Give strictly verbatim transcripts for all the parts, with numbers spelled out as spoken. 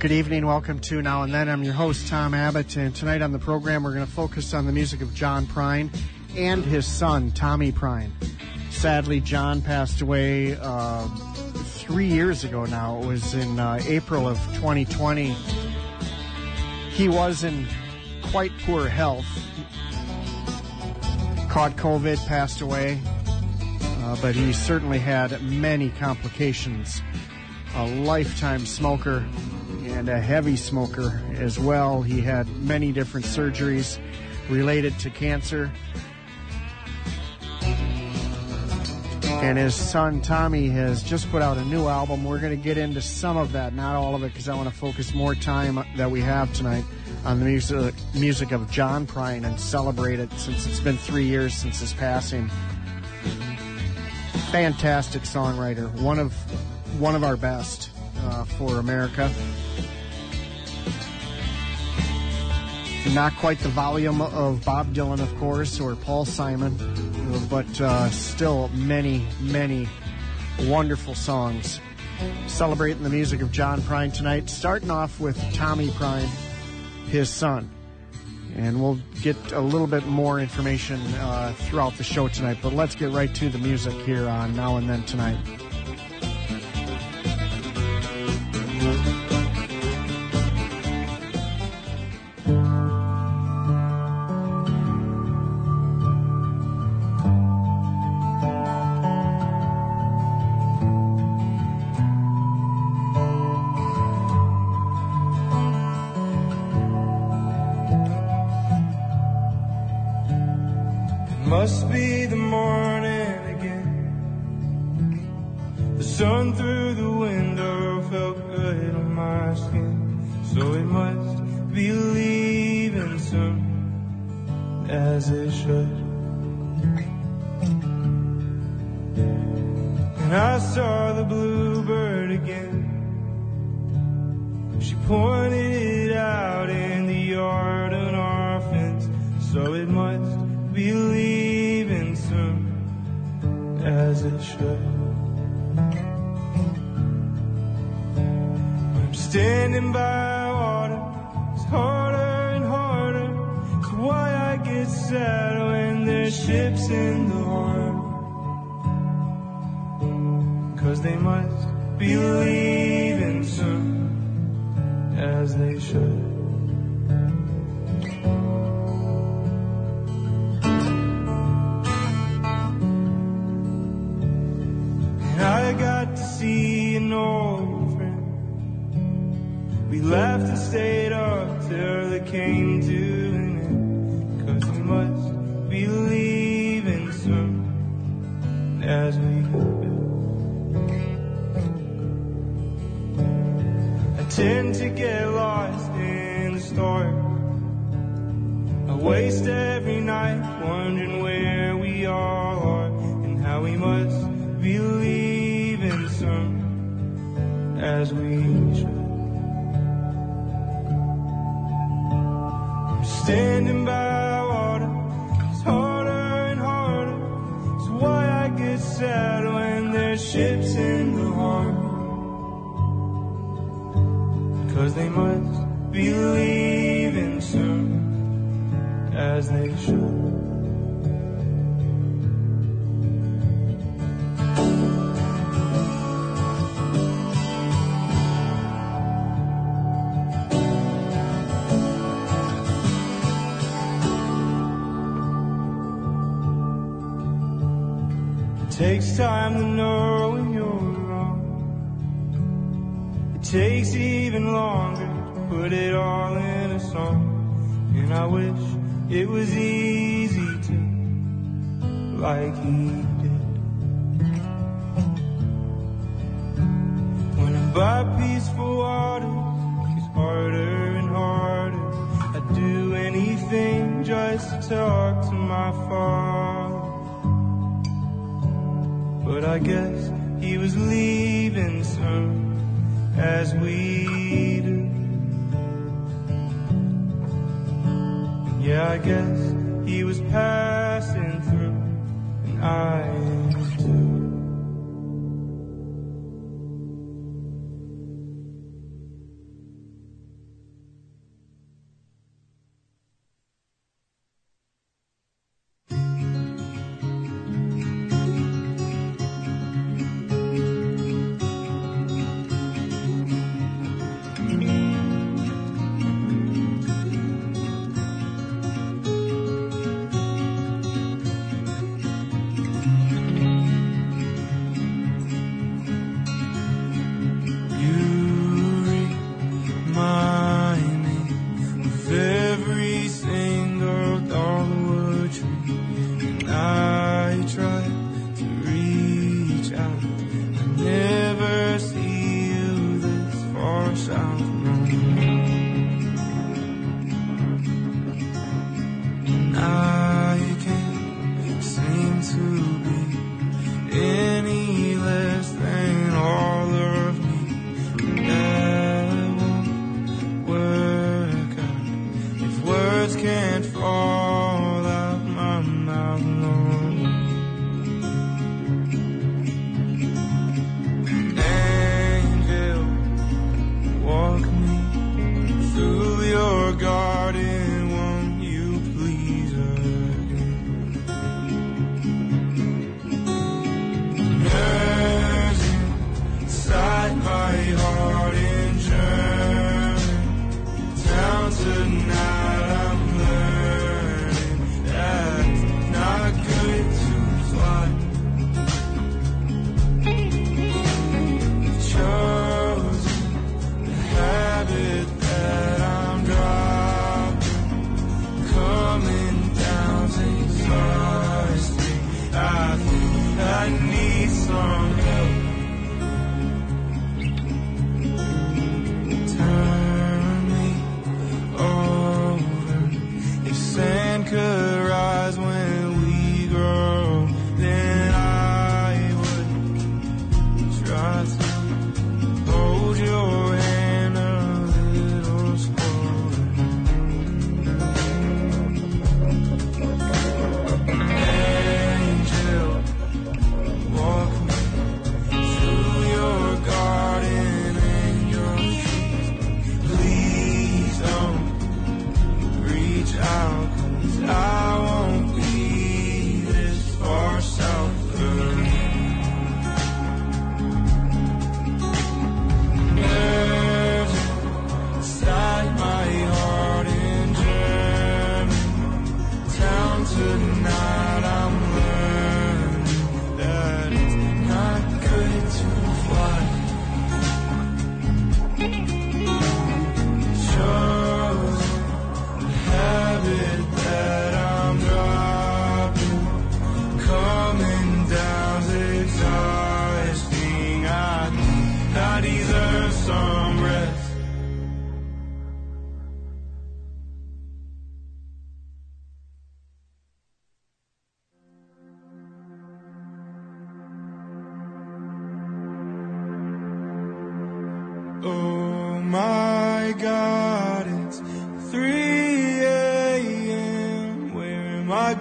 good evening. Welcome to Now and Then. I'm your host, Tom Abbott, and tonight on the program we're going to focus on the music of John Prine and his son, Tommy Prine. Sadly, John passed away uh, three years ago now. It was in uh, April of twenty twenty. He was in quite poor health. Caught COVID, passed away, uh, but he certainly had many complications. A lifetime smoker and a heavy smoker as well. He had many different surgeries related to cancer. And his son Tommy has just put out a new album. We're going to get into some of that, not all of it, because I want to focus more time that we have tonight on the music, music of John Prine and celebrate it since it's been three years since his passing. Fantastic songwriter, one of one of our best uh, for America. Not quite the volume of Bob Dylan, of course, or Paul Simon, but uh, still many, many wonderful songs. Celebrating the music of John Prine tonight, starting off with Tommy Prine, his son. And we'll get a little bit more information uh, throughout the show tonight, but let's get right to the music here on Now and Then tonight. Must be the morning again. The sun through the window felt good on my skin. So it must be leaving soon, as it should. And I saw the bluebird again. She pointed it out in the yard on our fence. So it must be leaving soon, as it should. I'm standing by water, it's harder and harder. It's why I get sad when there's ships in the harbor, 'cause they must be leaving soon, as they should. I got to see an old friend. We laughed and stayed up till it came to an end, 'cause we must be leaving soon, as we do. I tend to get lost in the story. I waste every night wondering where we all are and how we must be leaving soon, as we should. I'm standing by water, it's harder and harder. It's why I get sad when there's ships in the harbor, 'cause they must be leaving soon, as they should. Takes time to know when you're wrong. It takes even longer to put it all in a song. And I wish it was easy to, like he did. When I'm by peaceful waters, it's harder and harder. I'd do anything just to talk to my father. But I guess he was leaving soon, as we do. Yeah, I guess he was passing through, and I am too.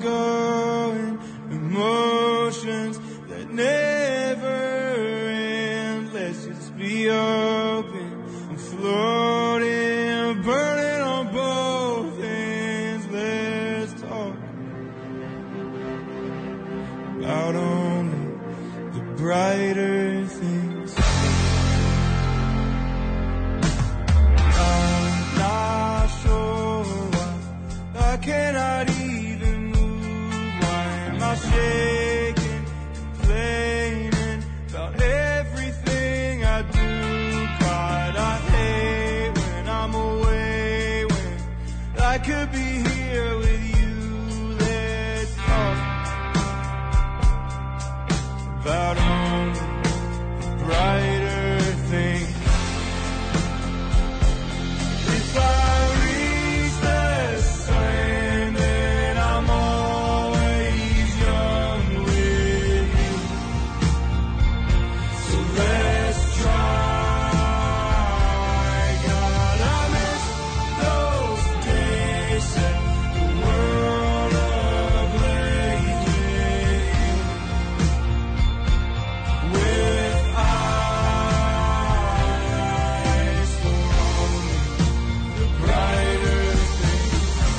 going, emotions that never end. Let's just be open and floating, burning on both ends. Let's talk about only the brighter things. I'm not sure why I cannot even move. Why am I shaking, complaining about everything I do? God, I hate when I'm away, when I could be here with you. Let's talk about only the brighter things. If I reach the sun, then I'm always young with you. So let's try. God, I miss those days, set the world ablaze with you. With eyes for only the brighter things.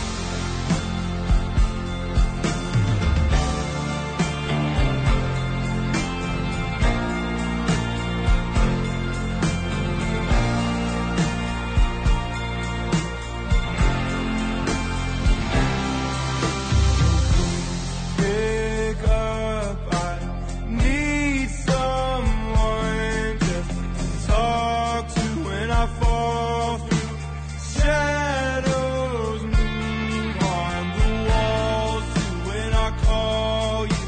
Pick up, I need someone just to talk to when I fall through shadows. Move on the walls to when I call you.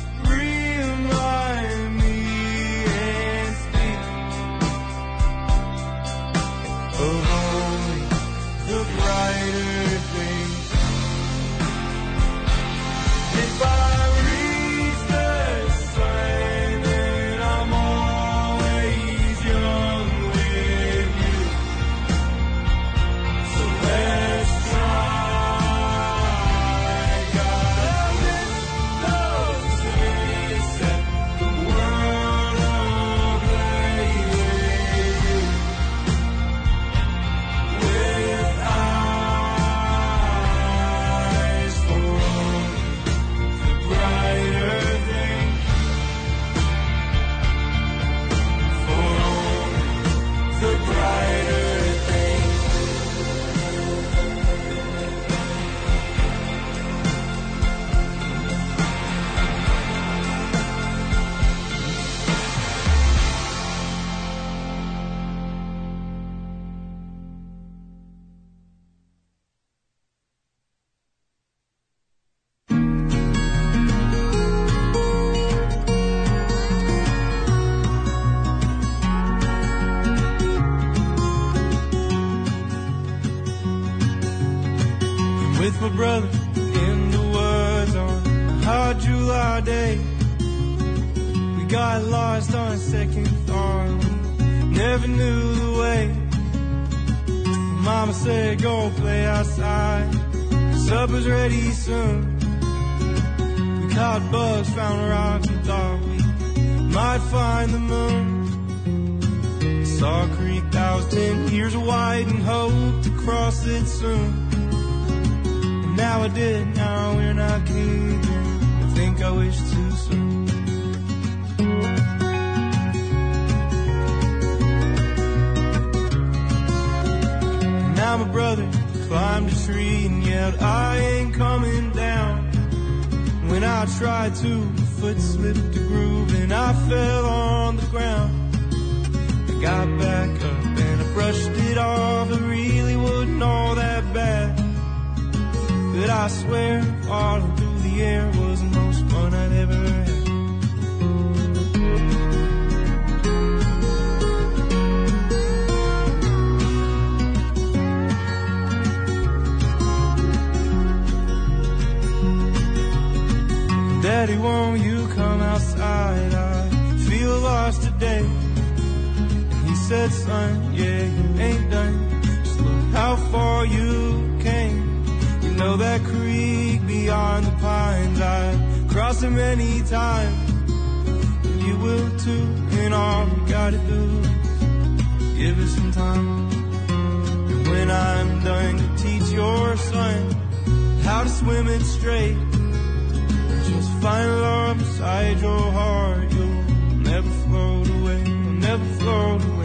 Remind me and speak of only the brighter things. If I reach the sun, then I'm always young with you. So let's try. God, I miss those days, set the world ablaze with you. With eyes for only the brighter things. For only the brighter things. With my brother in the woods on a hot July day. We got lost on a second thought, never knew the way. Mama said go play outside, supper's ready soon. We caught bugs, found rocks and thought we might find the moon. Saw a creek that was ten years wide and hoped to cross it soon. Now I did, now we're not keeping. I think I wish too soon. Now my brother climbed a tree and yelled, I ain't coming down. When I tried to, my foot slipped a groove and I fell on the ground. I got back up and I brushed it off. It really wasn't all that bad. But I swear, falling through the air was the most fun I'd ever had. Daddy, won't you come outside? I feel lost today. And he said, son, yeah, you ain't done. Just look how far you came. You know that creek beyond the pines. I've crossed it many times, and you will too. And all we gotta do is give it some time. And when I'm done, you teach your son how to swim it straight. Just find love beside your heart. You'll never float away. You'll never float away.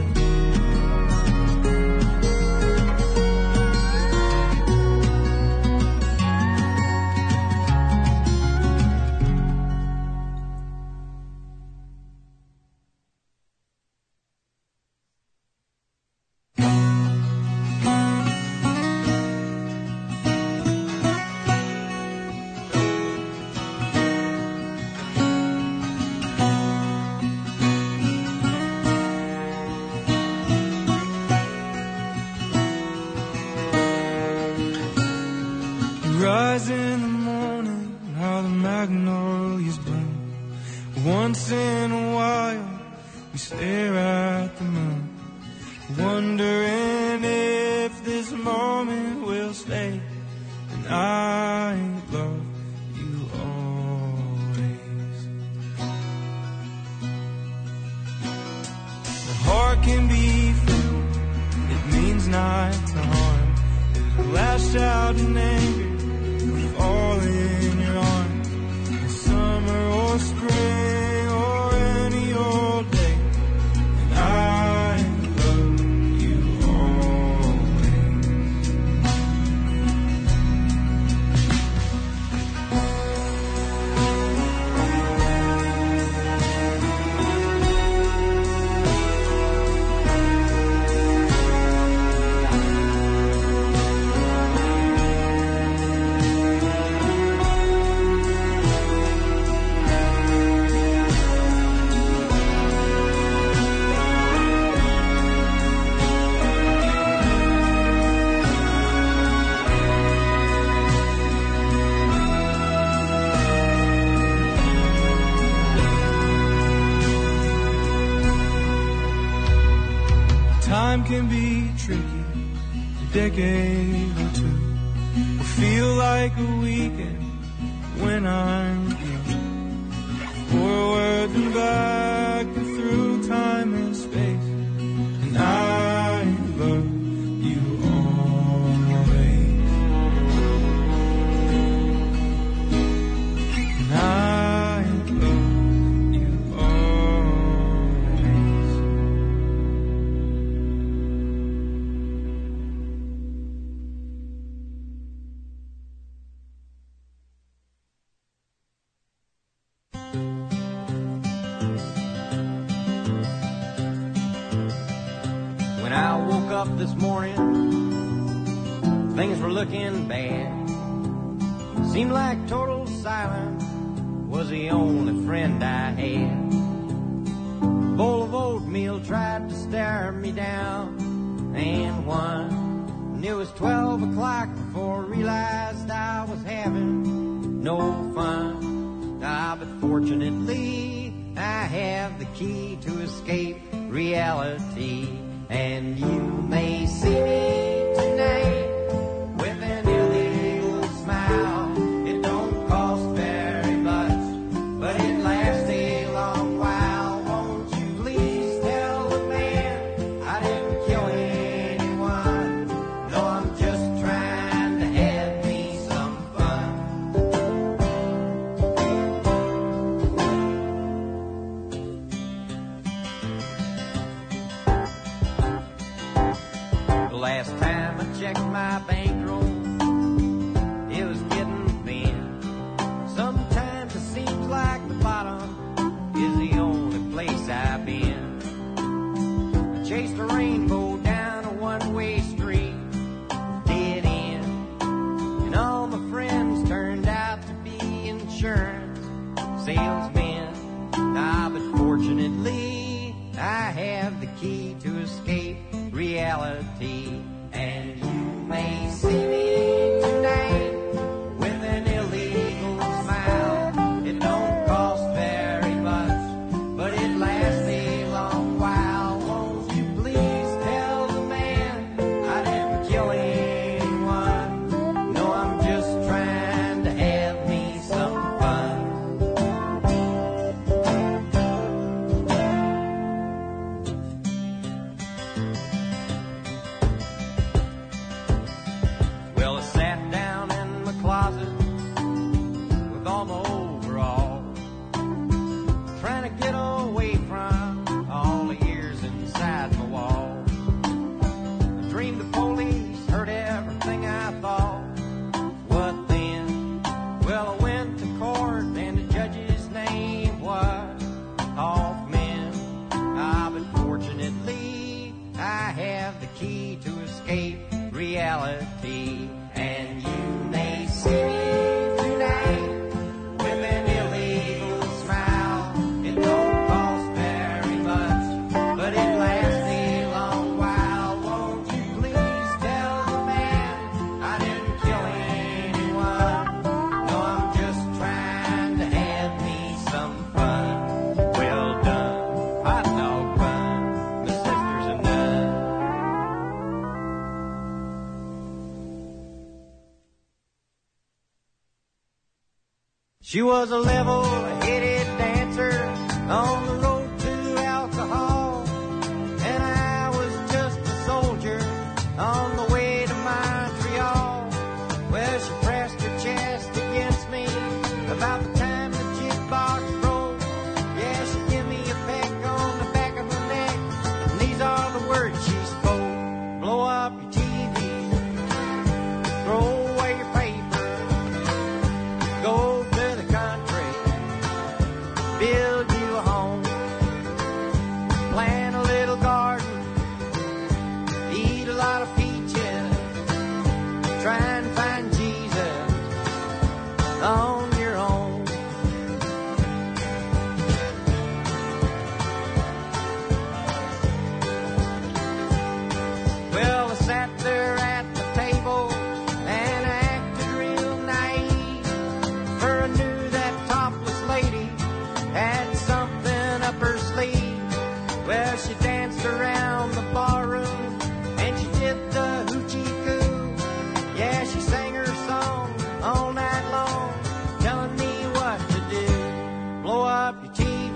Rise in the morning, how the magnolias bloom. Once in a while, we stare at the moon, wondering if this moment will stay. And I love you always. The heart can be free, it means not to harm. It lash out in anger, all in your arms, in summer or spring or any old day. And I love you always. Time can be tricky, a decade or two will feel like a weekend when I'm with you. Forward and back and through time and space. And I love you always. And I love you always. When I woke up this morning, things were looking bad. Seemed like total silence was the only friend I had. A bowl of oatmeal tried to stare me down, and one. And it was twelve o'clock before I realized I was having no fun. Ah, but fortunately, I have the key to escape reality. And you may see me tonight with an illegal smile. It don't cost very much, but it lasts a long while. Won't you please tell the man I didn't kill anyone? No, I'm just trying to have me some fun. The last time I checked my bankroll, it was getting thin. Sometimes it seems like the bottom is the only place I've been. I chased a rainbow down a one-way street, dead end, and all my friends turned out to be insurance salesmen. Ah, but fortunately, I have the key to escape reality. And you may see me tonight with an illegal smile. It don't cost very much, but it lasts a long while. Won't you please tell the man I didn't kill anyone? No, I'm just reality. And you may see me tonight with an illegal smile. It don't cost very much, but it lasts a long while. Won't you please tell the man I didn't kill anyone? No, I'm just trying to have me some fun. Well done, hot dog bun. My sister's a nun. She was a level-headed dancer on the road to alcohol, and I was just a soldier on the way to Montreal. Well, she pressed her chest against me about the time the jukebox broke. Yeah, she gave me a peck on the back of her neck, and these are the words she spoke. Blow up your T V, throw away your paper, go to the country, build you a home, plant a little garden, eat a lot of peaches, try and find Jesus on your own. Well, I sat there at the table and I acted real naive, for I knew that topless lady had something up her sleeve. Well, she danced around the barroom and she did the hoochie coo. Yeah, she sang her song all night long, telling me what to do. Blow up your T V,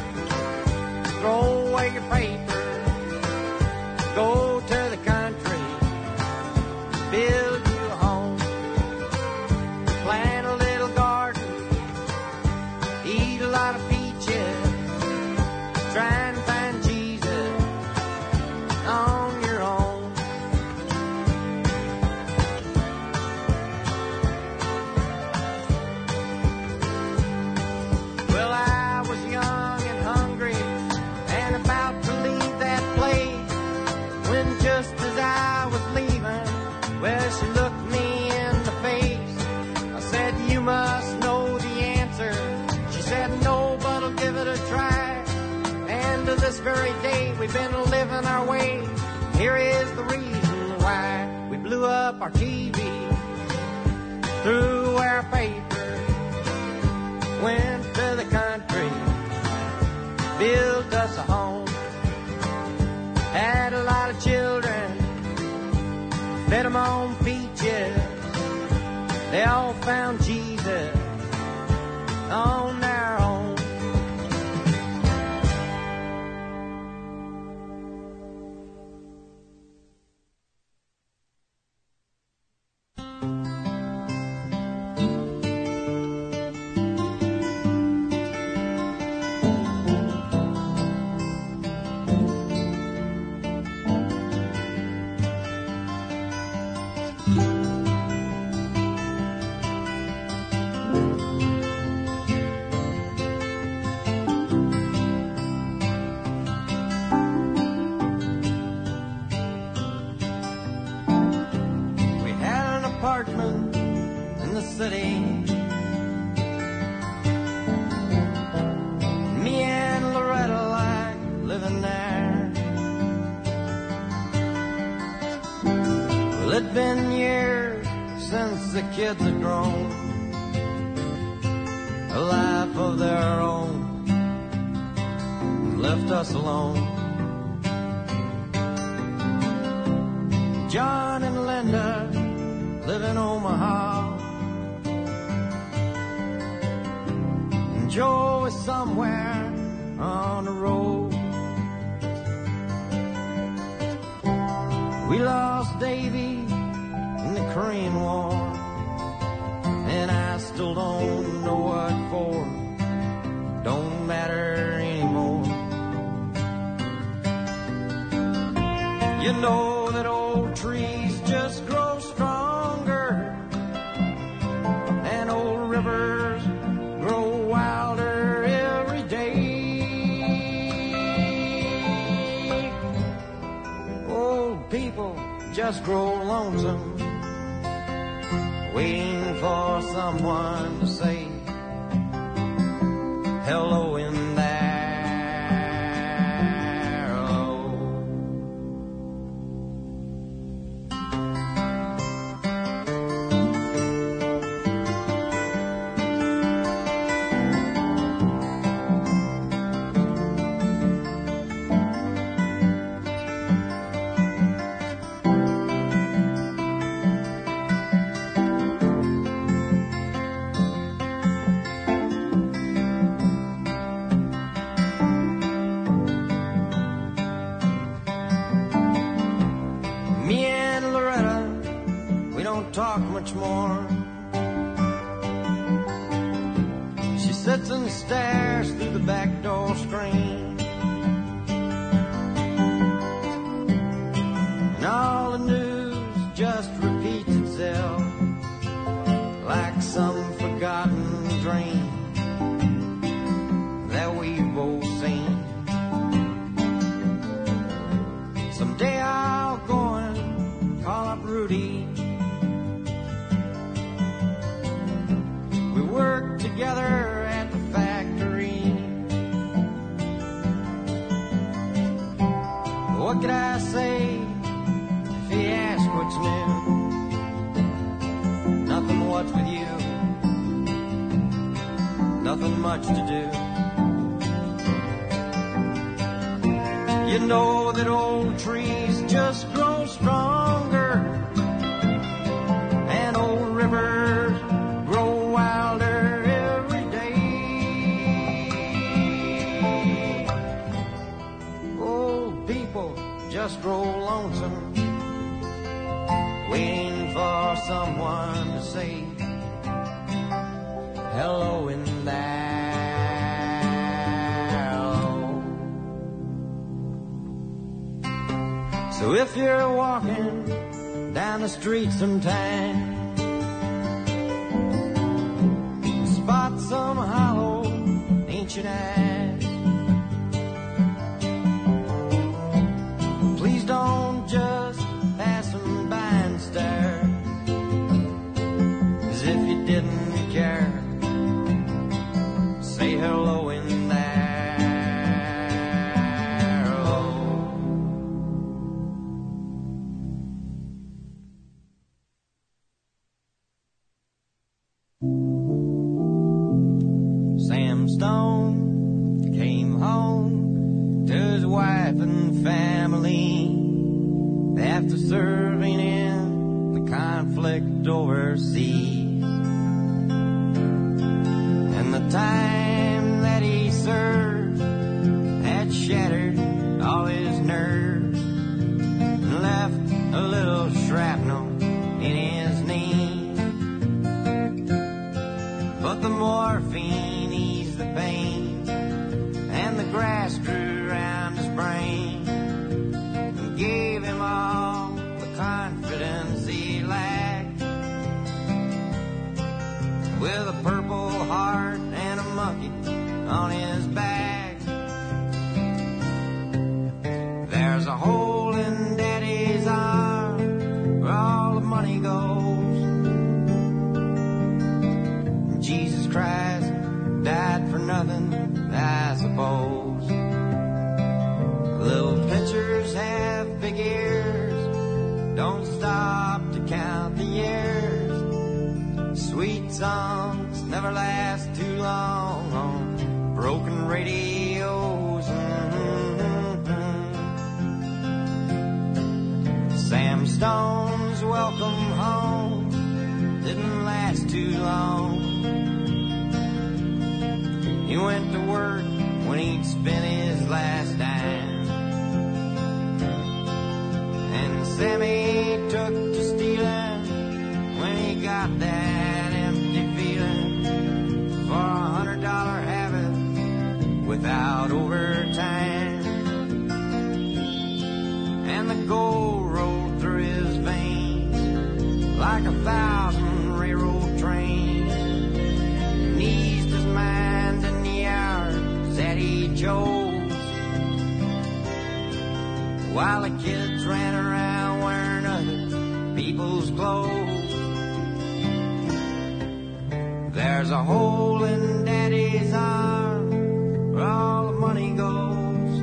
throw away your paper, go to the country, build you a home, plant a little garden, eat a lot of peaches, try and find Jesus on your own. Well, I was young and hungry and about to leave that place, when just as I was leaving, well, she looked me in the face. I said, you must know the answer. She said, no, but I'll give it a try. And to this very day, we've been living our way. Here is the reason why. We blew up our T V, threw our paper, went to the country, built us a home, had a lot of children, fed them on peaches. They all found Jesus on their own. Apartment in the city. Me and Loretta like living there. Well, it'd been years since the kids had grown a life of their own, left us alone. John and Linda live in Omaha, and Joe is somewhere on the road. We lost Davy in the Korean War, and I still don't know what for. Don't matter anymore. You know that old trees just grow stronger, and old rivers grow wilder every day. Old people just just grow lonesome, waiting for someone to say hello in there. Talk much more. She sits and stares through the back door screen, and all the news just repeats itself like some forgotten dream that we've both seen. Someday I'll go and call up Rudy. Work together at the factory. What could I say if he asked what's new? Nothing, what's with you? Nothing much to do. You know that old trees just grow stronger, and old rivers grow wilder every day. Old people just grow lonesome, waiting for someone to say hello in there. So if you're walking down the street sometime, spot some hollow ancient eyes, please don't just pass them by and stare as if you didn't care. Say hello in there. Sam Stone came home to his wife and family after serving in the conflict overseas. And the time that he served had shattered all his nerves and left a little shrapnel in his knee. But the morphine eased the pain, and the grass grew around his brain and gave him all the confidence he lacked. With a purple heart and a monkey on his back, there's a hole in Daddy's arm where all the money goes. Jesus Christ died for nothing, I suppose. Little pitchers have big ears, don't stop to count the years. Sweet songs never last too long on broken radios. Mm-hmm. Sam Stone's welcome home didn't last too long. He went to work when he'd spent his last dime, and Sammy took to stealing when he got that empty feeling for a hundred dollar habit without overtime. And the gold rolled through his veins like a thousand railroad trains, and eased his mind in the hours that he chose, while the kids ran around wearing others people's clothes. There's a hole in Daddy's arm where all the money goes.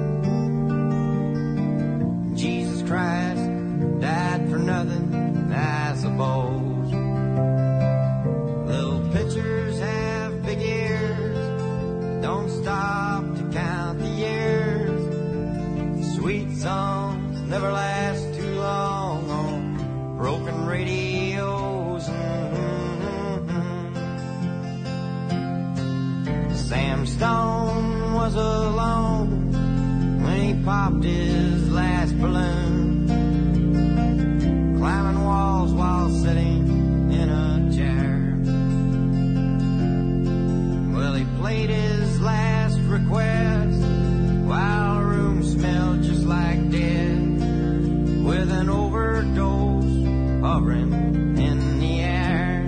Jesus Christ died for nothing, I suppose. Little pitchers have big ears, don't stop to count the years. Sweet songs never last too long on broken radios. Mm-hmm. Sam Stone was alone when he popped his last balloon, climbing walls while sitting in a chair. Well, he played his last request while the room smelled just like dead, with an overdose hovering in the air.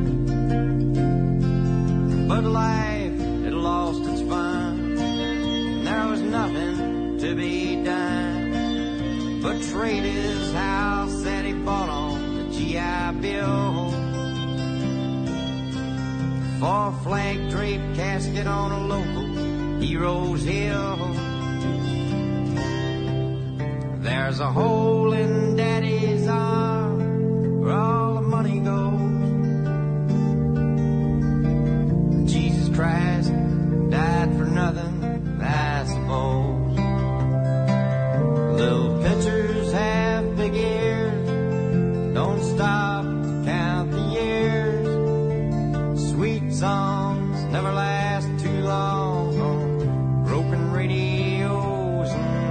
But life had lost its fun, and there was nothing to be done but trade his house that he bought on the G I Bill for a flag-draped casket on a local hero's hill. There's a hole in Daddy's arm where all the money goes. Jesus Christ died for nothing, I suppose. Little pitchers have big ears, don't stop to count the years. Sweet songs never last too long on broken radios.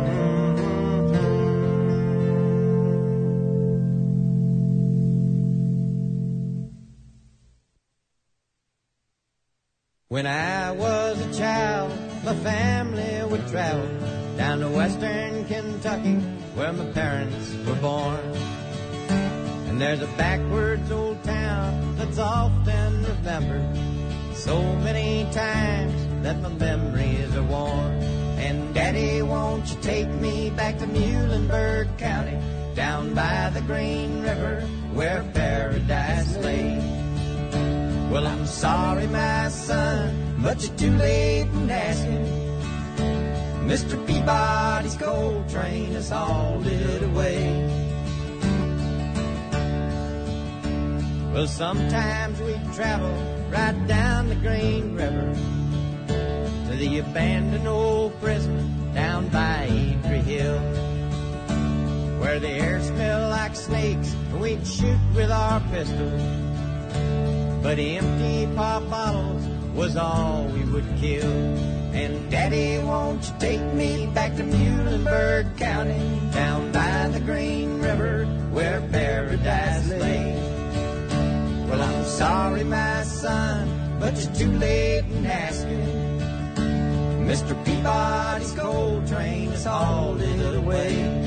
When I was a child, my family would travel down to western Kentucky, where my parents were born. And there's a backwards old town that's often remembered so many times that my memories are worn. And Daddy, won't you take me back to Muhlenberg County, down by the Green River, where paradise lay? Well, I'm sorry, my son, but you're too late in asking. Mister Peabody's coal train has hauled it away. Well, sometimes we travel right down the Green River to the abandoned old prison down by Adrie Hill, where the air smelled like snakes and we'd shoot with our pistols, but empty pop bottles was all we would kill. And Daddy, won't you take me back to Muhlenberg County, down by the Green River, where paradise lay? Well, I'm sorry, my son, but you're too late in asking. Mister Peabody's coal train has hauled it away.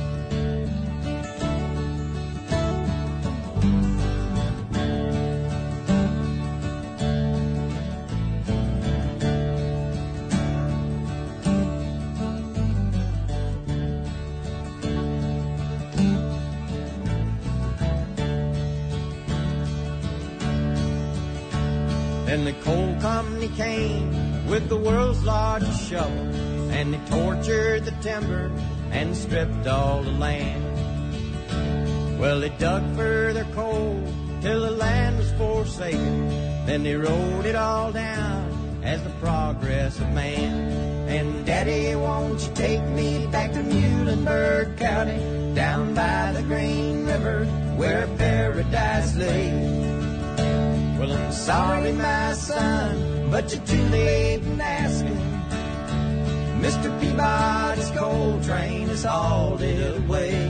Then the coal company came with the world's largest shovel, and they tortured the timber and stripped all the land. Well, they dug for their coal till the land was forsaken, then they wrote it all down as the progress of man. And Daddy, won't you take me back to Muhlenberg County, down by the Green River, where paradise lay? Well, I'm sorry, my son, but you're too late in asking. Mister Peabody's coal train has hauled it away.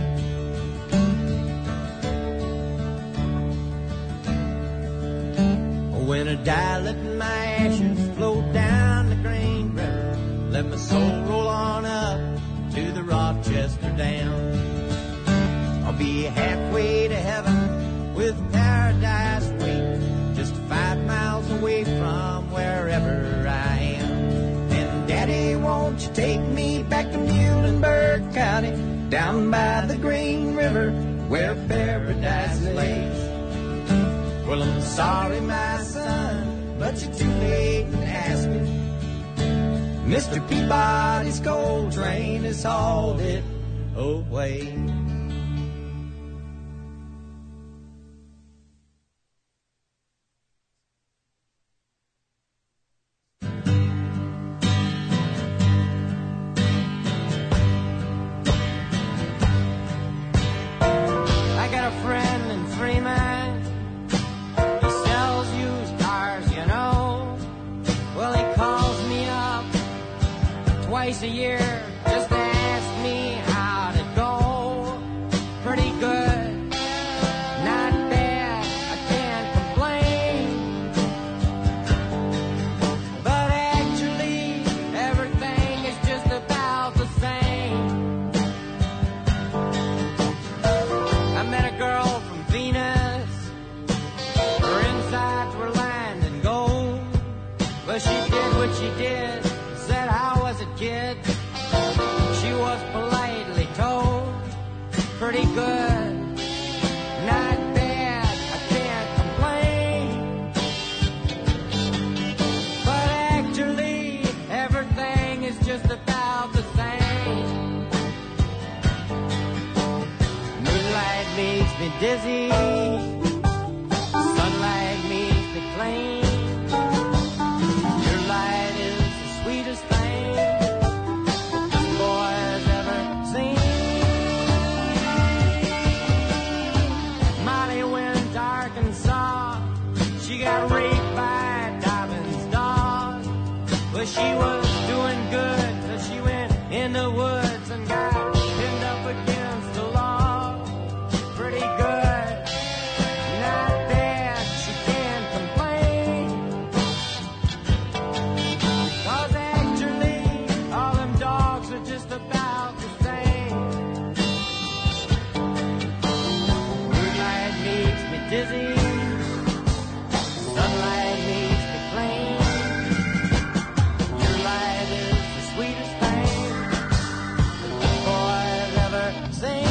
When I die, let my ashes float down the Green River, let my soul roll on up to the Rochester Dam. I'll be halfway to heaven with paradise waiting, just five miles away from wherever I am. And Daddy, won't you take me back to Muhlenberg County, down by the Green River, where paradise lays. Well, I'm sorry, my son, but you're too late in asking. Mister Peabody's coal train has hauled it away. A year just to ask me how to go. Pretty good, not bad, I can't complain. But actually, everything is just about the same. I met a girl from Venus, her insides were lined in gold. But she did what she did, said, how was it, kid? She was politely told, pretty good, not bad, I can't complain. But actually, everything is just about the same. Moonlight makes me dizzy, sunlight makes me clean. Got raped by Dobbin's dog, but she was doing good till she went in the woods and got pinned up against the log. Pretty good, not bad, she can't complain. 'Cause actually, all them dogs are just about the same. Moonlight makes me dizzy, sunlight makes me plain. Your light is the sweetest thing the boy's ever seen.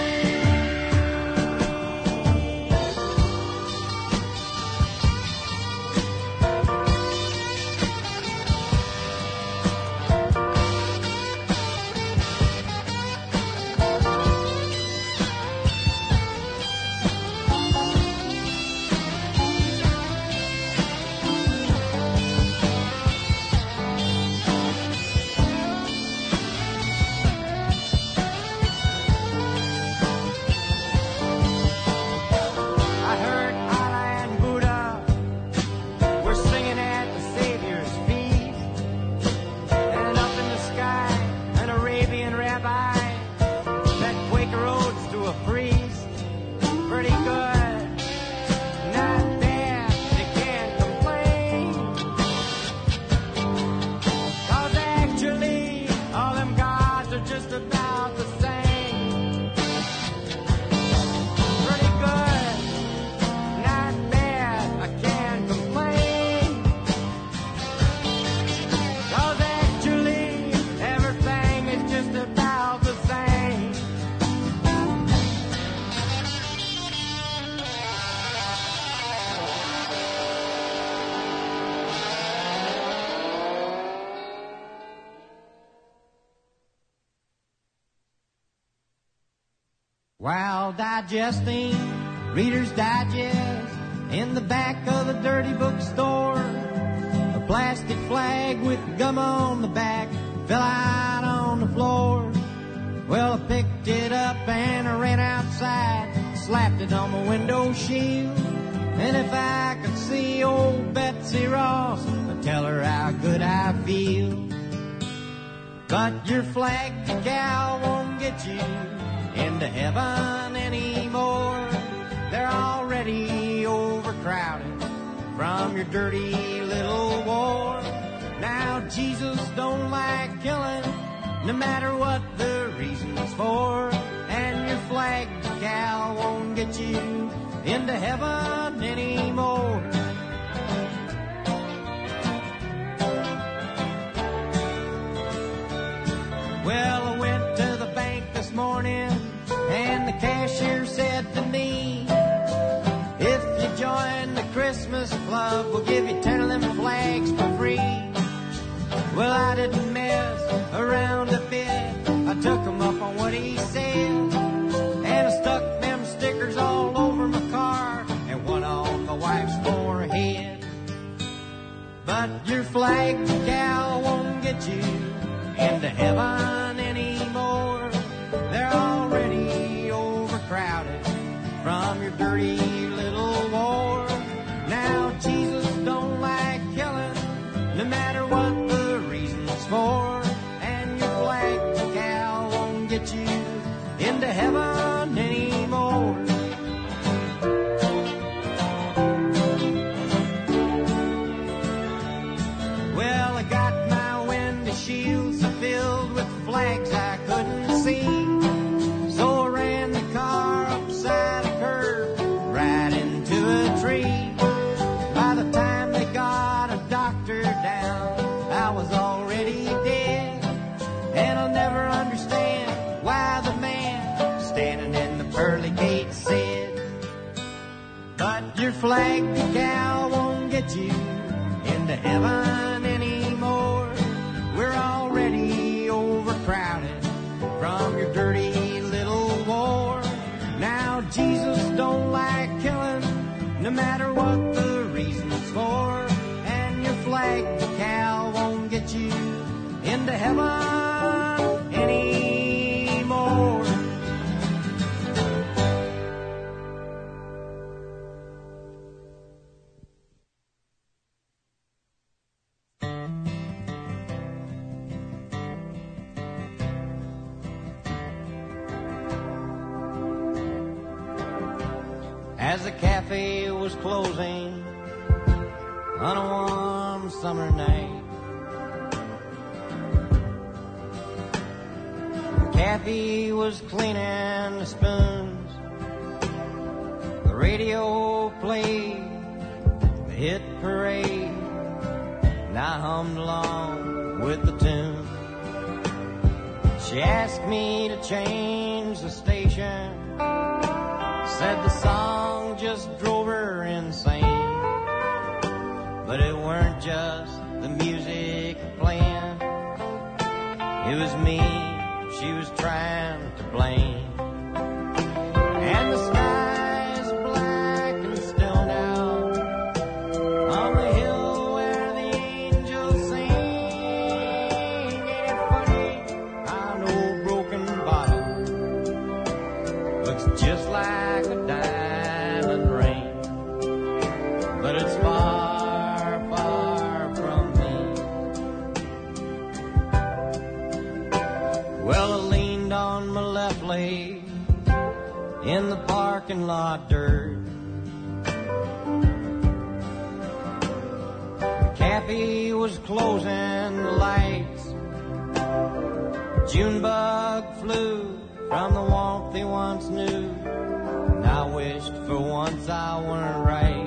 While digesting Reader's Digest in the back of the dirty bookstore, a plastic flag with gum on the back fell out on the floor. Well, I picked it up and I ran outside, slapped it on the window shield. And if I could see old Betsy Ross, I'd tell her how good I feel. But your flag decal won't get you into heaven anymore. They're already overcrowded from your dirty little war. Now Jesus don't like killing, no matter what the reason's for. And your flag decal won't get you into heaven anymore. Well, I went to the bank this morning and the cashier said, said to me, if you join the Christmas club, we'll give you ten of them flags for free. Well, I didn't mess around a bit. I took him up on what he said, and I stuck them stickers all over my car and one on my wife's forehead. But your flag decal won't get you into heaven anymore. They're already overcrowded from your dirty little war. Now Jesus don't like killing, no matter what the reason's for. And your flag decal won't get you into heaven anymore. Well, I got my window shields filled with flags I couldn't see, so I ran the car upside a curve right into a tree. By the time they got a doctor down, I was already dead, and I'll never understand why the man standing in the pearly gate said, but your flag decal won't get you into heaven anymore. We're already overcrowded from your dirty little war. Now Jesus don't like killing, no matter what the reason's for. And your flag decal won't get you into heaven anymore. As the cafe was closing on a warm summer night, Kathy was cleaning the spoons. The radio played the hit parade, and I hummed along with the tune. She asked me to change the station, said the song just drove her insane. But it weren't just the music playing, it was me she was trying to blame. And the sky is black and still now on the hill where the angels sing. Ain't it funny how an old broken bottle looks just like a diamond ring, but it's far, far from me. Well, I leaned on my left leg in the parking lot dirt. The cafe was closing the lights. A June bug flew from the warmth he once knew, and I wished for once I weren't right.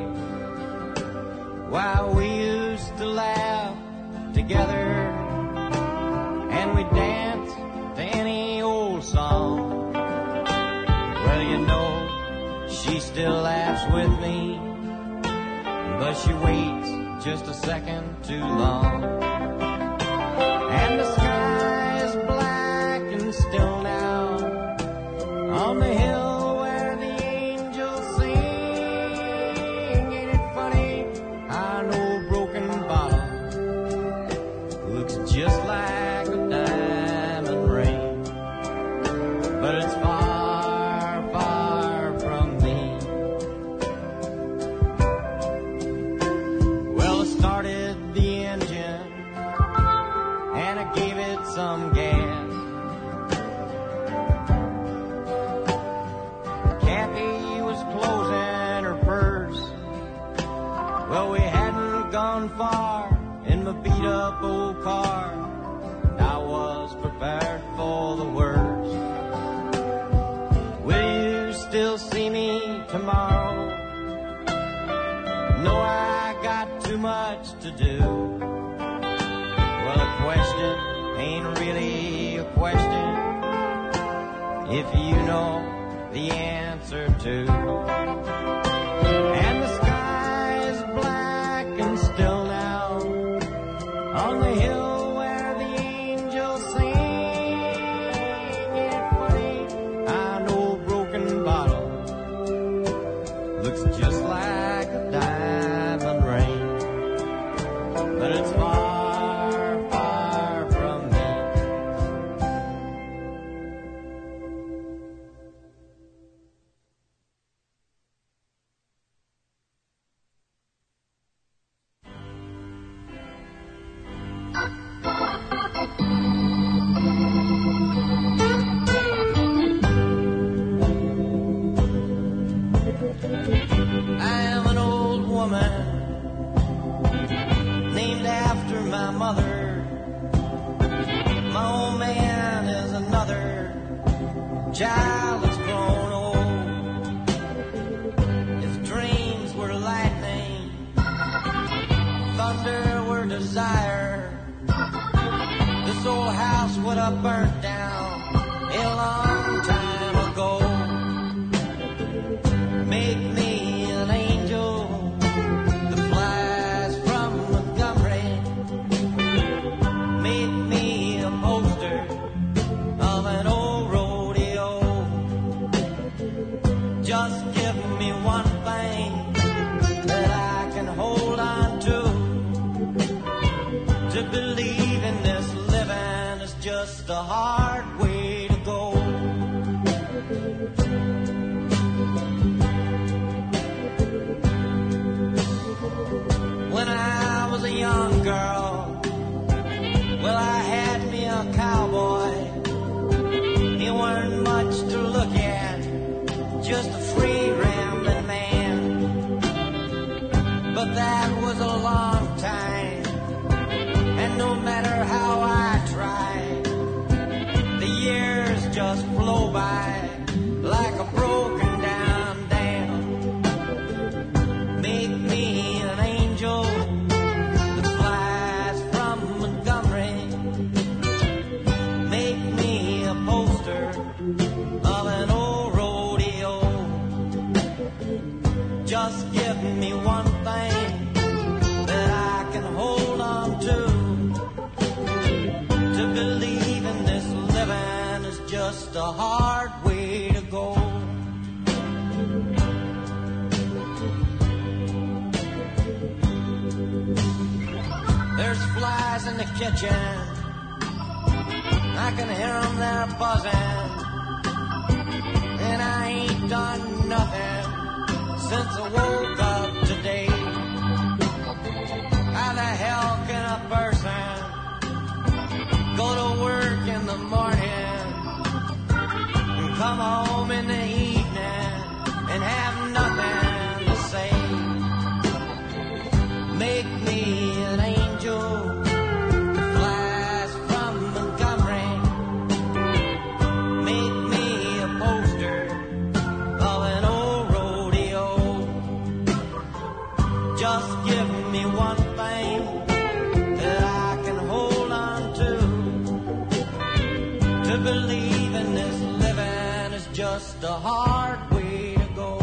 Why, we used to laugh together, and we danced to any old song. Well, you know, she still laughs with me, but she waits just a second too long. And the sky is black and still now on the hill where the angels sing. Ain't it funny how an old broken bottle looks just like a diamond ring, but it's far, far from me. Well, I started the engine and I gave it some gas. Kathy was closing her purse. Well, we hadn't gone far in my beat-up old car, and I was prepared for the worst. Will you still see me tomorrow? No, I got too much to do. Well, a question ain't really a question if you know the answer to. And the sky is black and still now on the hill where the angels sing. It's funny, I know broken bottle looks just like a diamond ring, but it's far, far from me. I am an old woman named after my mother. My old man is another child that's grown old. If dreams were lightning, thunder were desire, this old house would have burnt down a long time ago. Make me an angel that flies from Montgomery. Make me a poster of an old rodeo. Just give me one thing that I can hold on to. To believe in this living is just a hard way to go. When I was a young girl, well, I had me a cowboy. He weren't much to look at, just a free rambling man. But that was a long time, and no matter how I try, the years just blow by like a broken down dam. Make me an angel that flies from Montgomery. Make me a poster of an old rodeo. Just give me one thing that I can hold on to. To believe in this living is just a hard way to go. There's flies in the kitchen, I can hear them there buzzing, and I ain't done nothing since I woke up today. How the hell can a person go to work in the morning and come home in the evening and have nothing to say? Make me an angel that flies from Montgomery. Make me a poster of an old rodeo. Just give me one thing that I can hold on to. To believe in this living is just a hard way to go.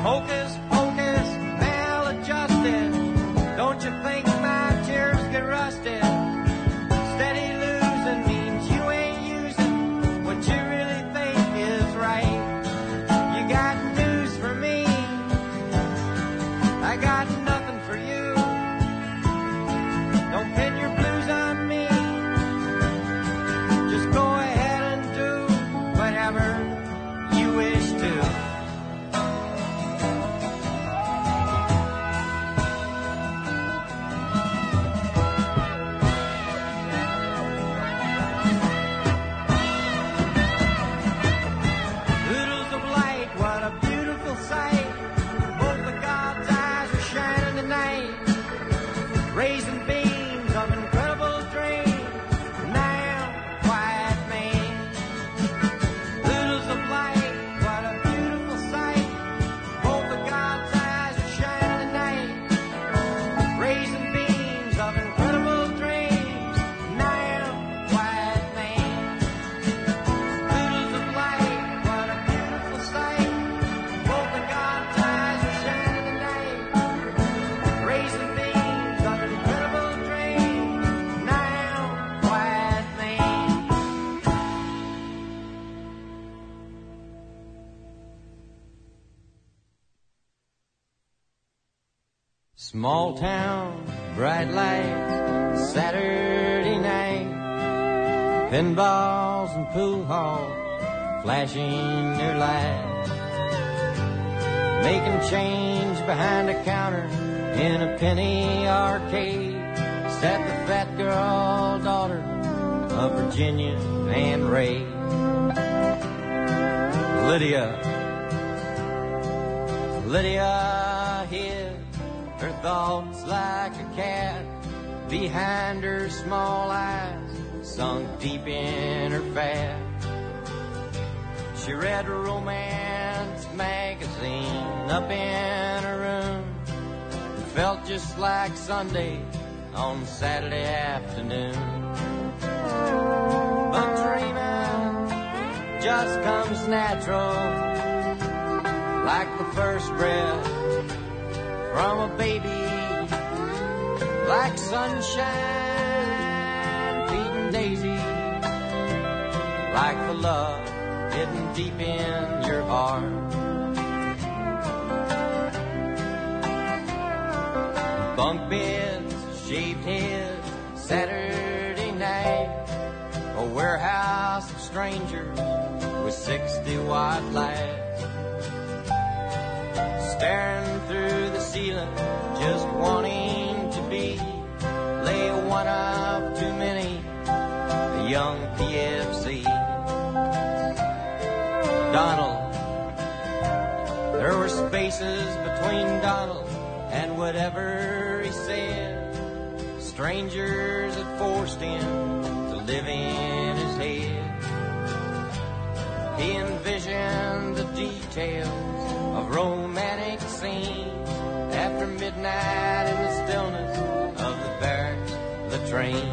Hocus pocus, maladjusted. Don't you think my tears get rusted? Steady losing means you ain't using what you really think is right. You got news for me, I got nothing for you. Don't pin your blues on me, just go ahead and do whatever you wish to. Oodles of light, what a beautiful sight. Both of God's eyes are shining tonight, raising beams of incredible dreams. And I am a quiet man. Oodles of light, what a beautiful sight. Both of God's eyes are shining tonight, raising beams of incredible dreams. And I am a quiet man. Oodles of light, what a beautiful sight. Both of God's eyes are shining tonight, raising beams of incredible dreams. And I am a quiet man. Small town, bright lights, Saturday night, pinballs and pool halls flashing their lights, making change behind a counter in a penny arcade. Sat the fat girl, daughter of Virginia and Ray. Lydia, Lydia hid her thoughts like a cat behind her small eyes, sunk deep in her fat. She read a romance magazine up in her room. It felt just like Sunday on Saturday afternoon. But dreaming just comes natural, like the first breath from a baby, like sunshine feeding daisy, like the love hidden deep in your heart. Bunk beds, shaved heads, Saturday night, a warehouse of strangers with sixty watt lights, staring through the ceiling, just wanting to be lay one of too many, a young P F C. Donald, there were spaces between Donald and whatever he said. Strangers had forced him to live in his head. He envisioned the details of romantic scenes after midnight in the stillness of the barracks, the train.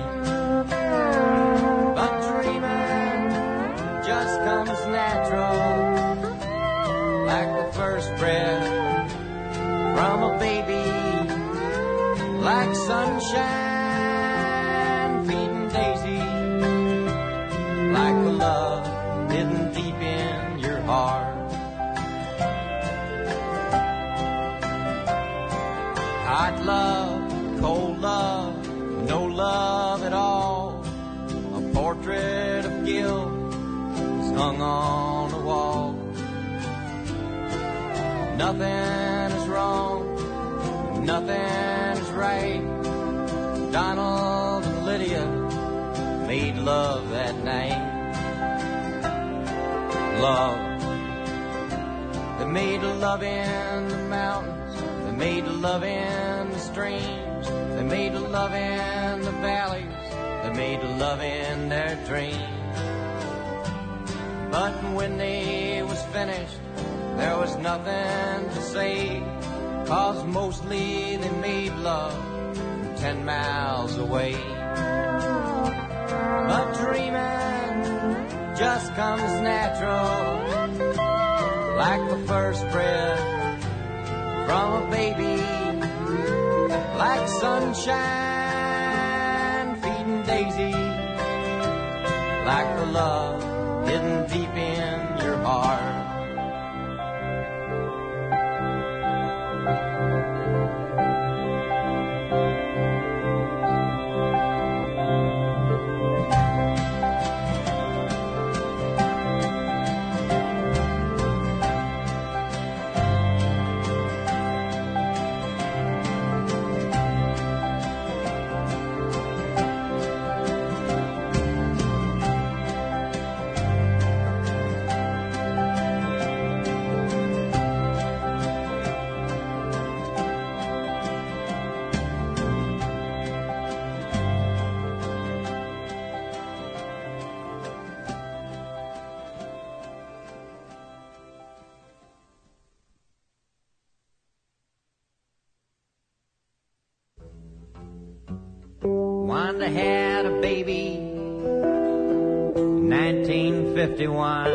But dreaming just comes natural, like the first breath from a baby, like sunshine feeding daisy, like the love hidden deep in your heart. Hot love, cold love, no love at all. A portrait of guilt is hung on the wall. Nothing is wrong, nothing is right. Donald and Lydia made love that night. Love. They made love in the mountains. They made love in the streams. They made love in the valleys. They made love in their dreams. But when they was finished, there was nothing to say, 'cause mostly they made love from ten miles away. But dreaming just comes natural, like the first breath a baby like sunshine feeding daisies, like the love hidden deep in your heart. Wanda had a baby in nineteen fifty-one.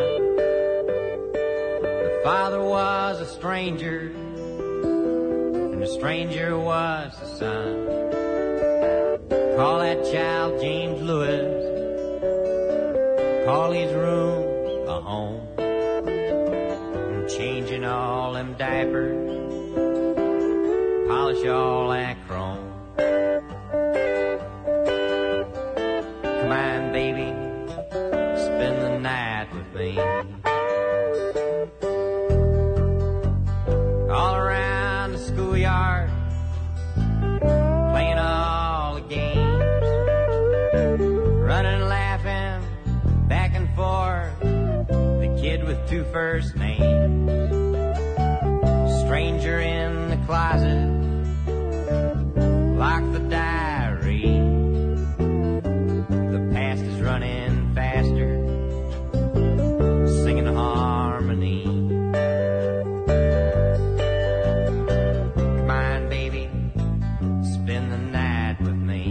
The father was a stranger, and the stranger was the son. Call that child James Lewis, call his room a home, and changing all them diapers, polish all that chrome. Come on, baby, spend the night with me. All around the schoolyard, playing all the games, running and laughing back and forth, the kid with two first names. Stranger in the closet, lock the diary. Running faster, singing harmony. Come on, baby, spend the night with me.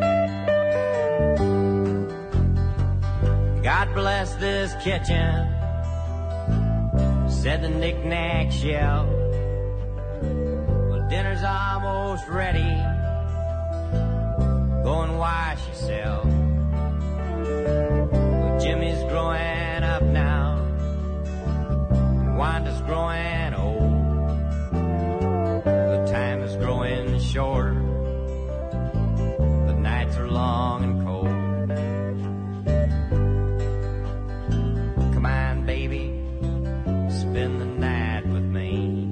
God bless this kitchen, said the knick-knack shelf. Well, dinner's almost ready, go and wash yourself. Jimmy's growing up now, Wanda's growing old. The time is growing short, the nights are long and cold. Come on, baby, spend the night with me.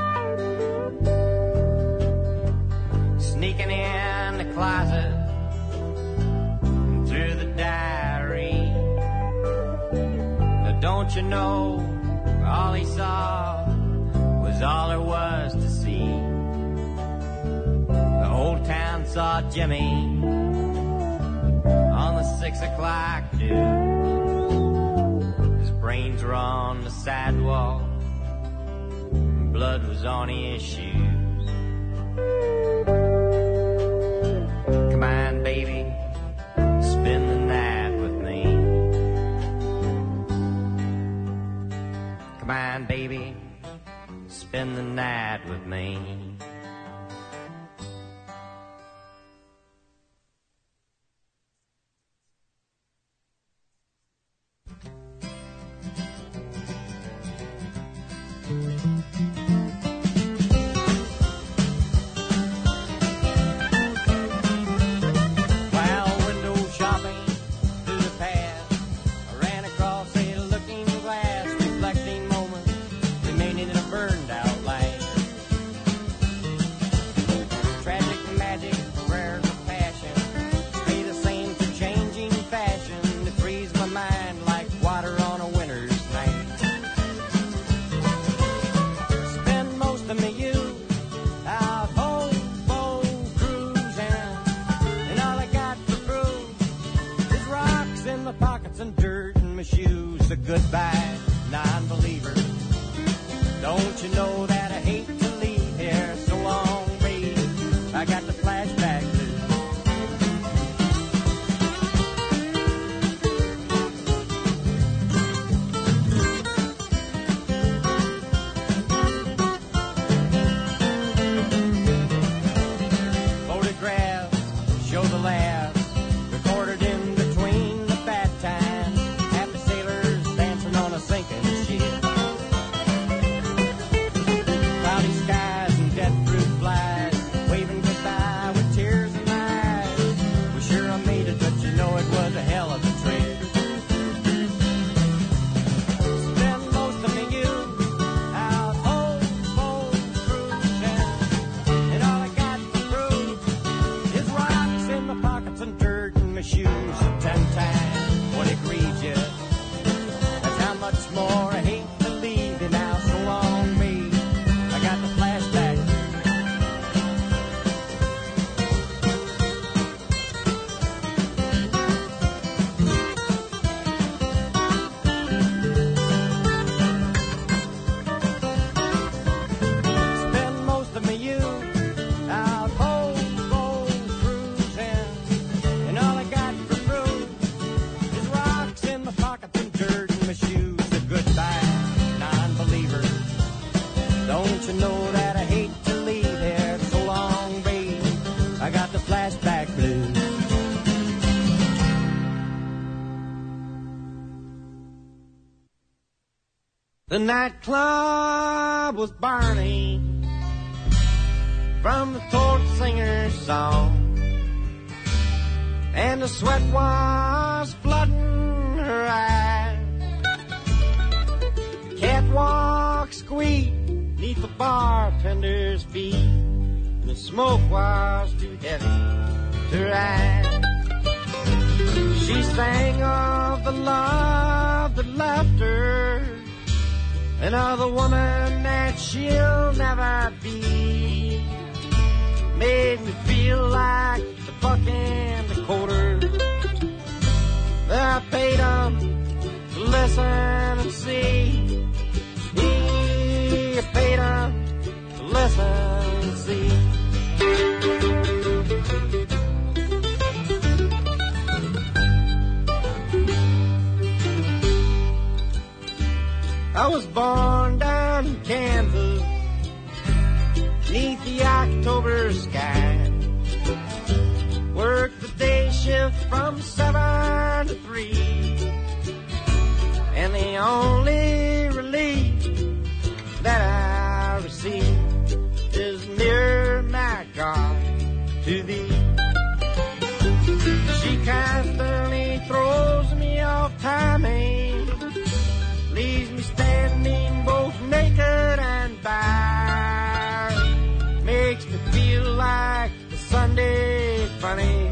Sneaking in the closet, through the diary. Don't you know, all he saw was all there was to see. The whole town saw Jimmy on the six o'clock news. His brains were on the sidewalk, blood was on his shoes. Come on, baby, spend the night with me. Come on, baby, spend the night with me. While window shopping through the past, I ran across a looking glass reflecting moments remaining in a burned out light. Can't you know that I hate to leave here so long, babe? I got the flashback blues. The nightclub was burning from the torch singer's song, and the sweat was flooding her eyes. Catwalk squeaked neath the bartender's feet, and the smoke was too heavy to rise. She sang of the love that left her, another woman that she'll never be. Made me feel like the buck and the quarter. I paid 'em to listen and see. He paid 'em to listen and see. I was born down in Kansas, neath the October sky. Worked the day shift from seven to three, and the only relief that I receive is near my God to thee. She constantly throws me off timing, leaves me standing both naked and bare. Makes me feel like the Sunday funnies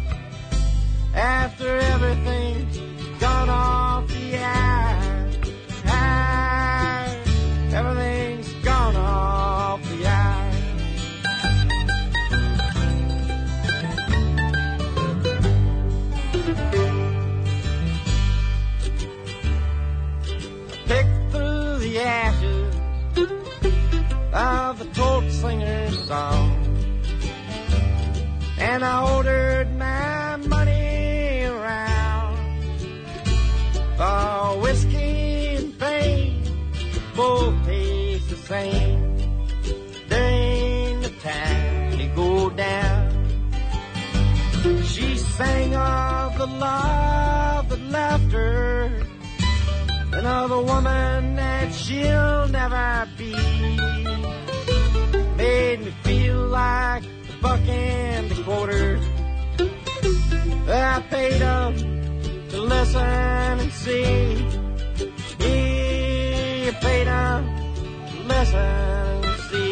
after everything's gone off the air. air. Everything's gone off the air. Pick through the ashes of the torch singer's song, and I ordered my money around for whiskey and pain, both taste the same. There ain't no time to go down. She sang of the love that left her, another woman that she'll never be. Made me feel like the buck and the quarters. I paid 'em to listen and see. He paid 'em to listen and see.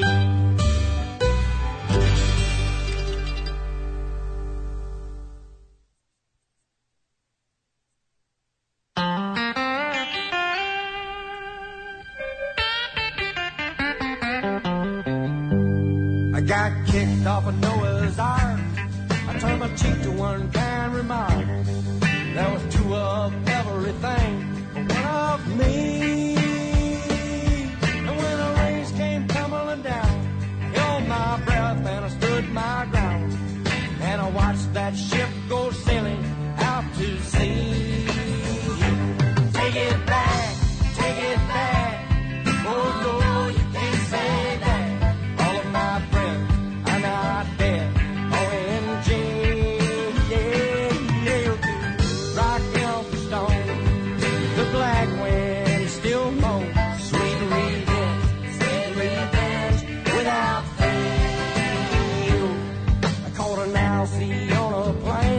I got kicked off a Noah's Ark. I turned my cheek to one kind remark. There was two of everything, but one of me. And when the rains came tumbling down, held my breath and I stood my ground. And I watched that ship go sailing out to sea. Take it back, take it back. Oh no, you can't say that. All of my friends are not dead. O M G, yeah, yeah. Rocking off the stone, the black wind still moans. Sweet revenge, sweet revenge, without fail. I caught an Alcee on a plane.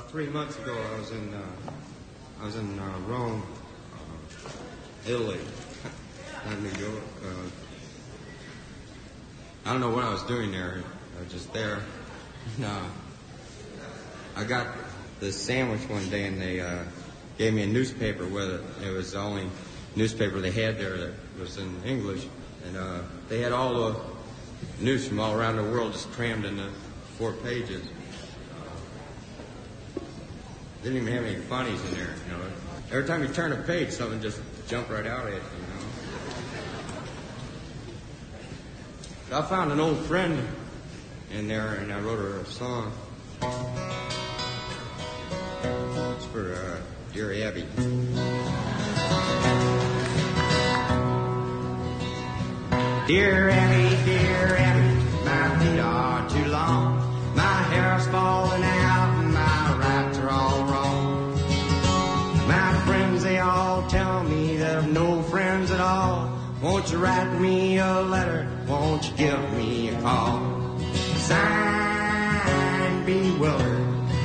about three months ago, I was in uh, I was in uh, Rome, uh, Italy, not New York. Uh, I don't know what I was doing there. I was just there. And, uh, I got this sandwich one day, and they uh, gave me a newspaper with it. It was the only newspaper they had there that was in English, and uh, they had all the news from all around the world just crammed into four pages. Didn't even have any funnies in there, you know. Every time you turn a page, something just jumped right out at you, you know. So I found an old friend in there, and I wrote her a song. It's for uh, Dear Abby. Dear Abby, dear Abby, my feet are too long. My hair's falling out and my rights are all wrong. My friends, they all tell me they've no friends at all. Won't you write me a letter? Won't you give me a call? Signed, Bewildered.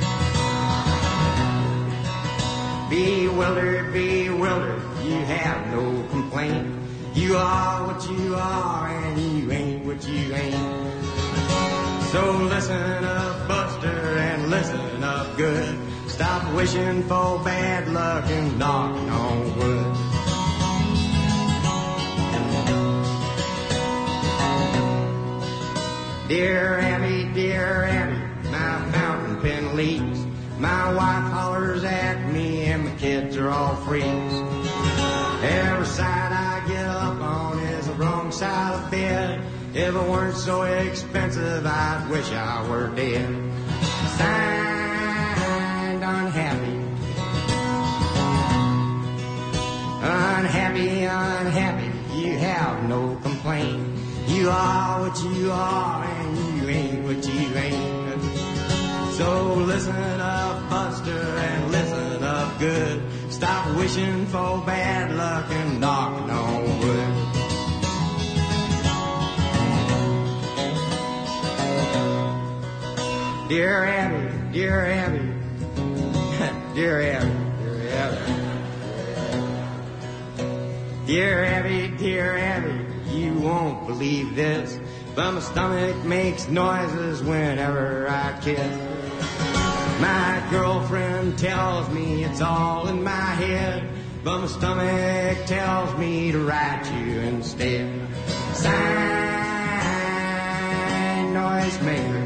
Bewildered, bewildered, you have no complaint. You are what you are and you ain't what you ain't. So listen up, Buster, and listen up good. Stop wishing for bad luck and knocking on wood. Dear Abby, dear Abby, my fountain pen leaks. My wife hollers at me and my kids are all freaks. Every side I get up on is the wrong side of bed. If it weren't so expensive, I'd wish I were dead. Signed, Unhappy. Unhappy, unhappy, you have no complaint. You are what you are and you ain't what you ain't. So listen up, Buster, and listen up good. Stop wishing for bad luck and knocking on wood. Dear Abby, dear Abby, dear Abby, dear Abby. Dear Abby, dear Abby, you won't believe this, but my stomach makes noises whenever I kiss. My girlfriend tells me it's all in my head, but my stomach tells me to write you instead. Sign, Noisemaker.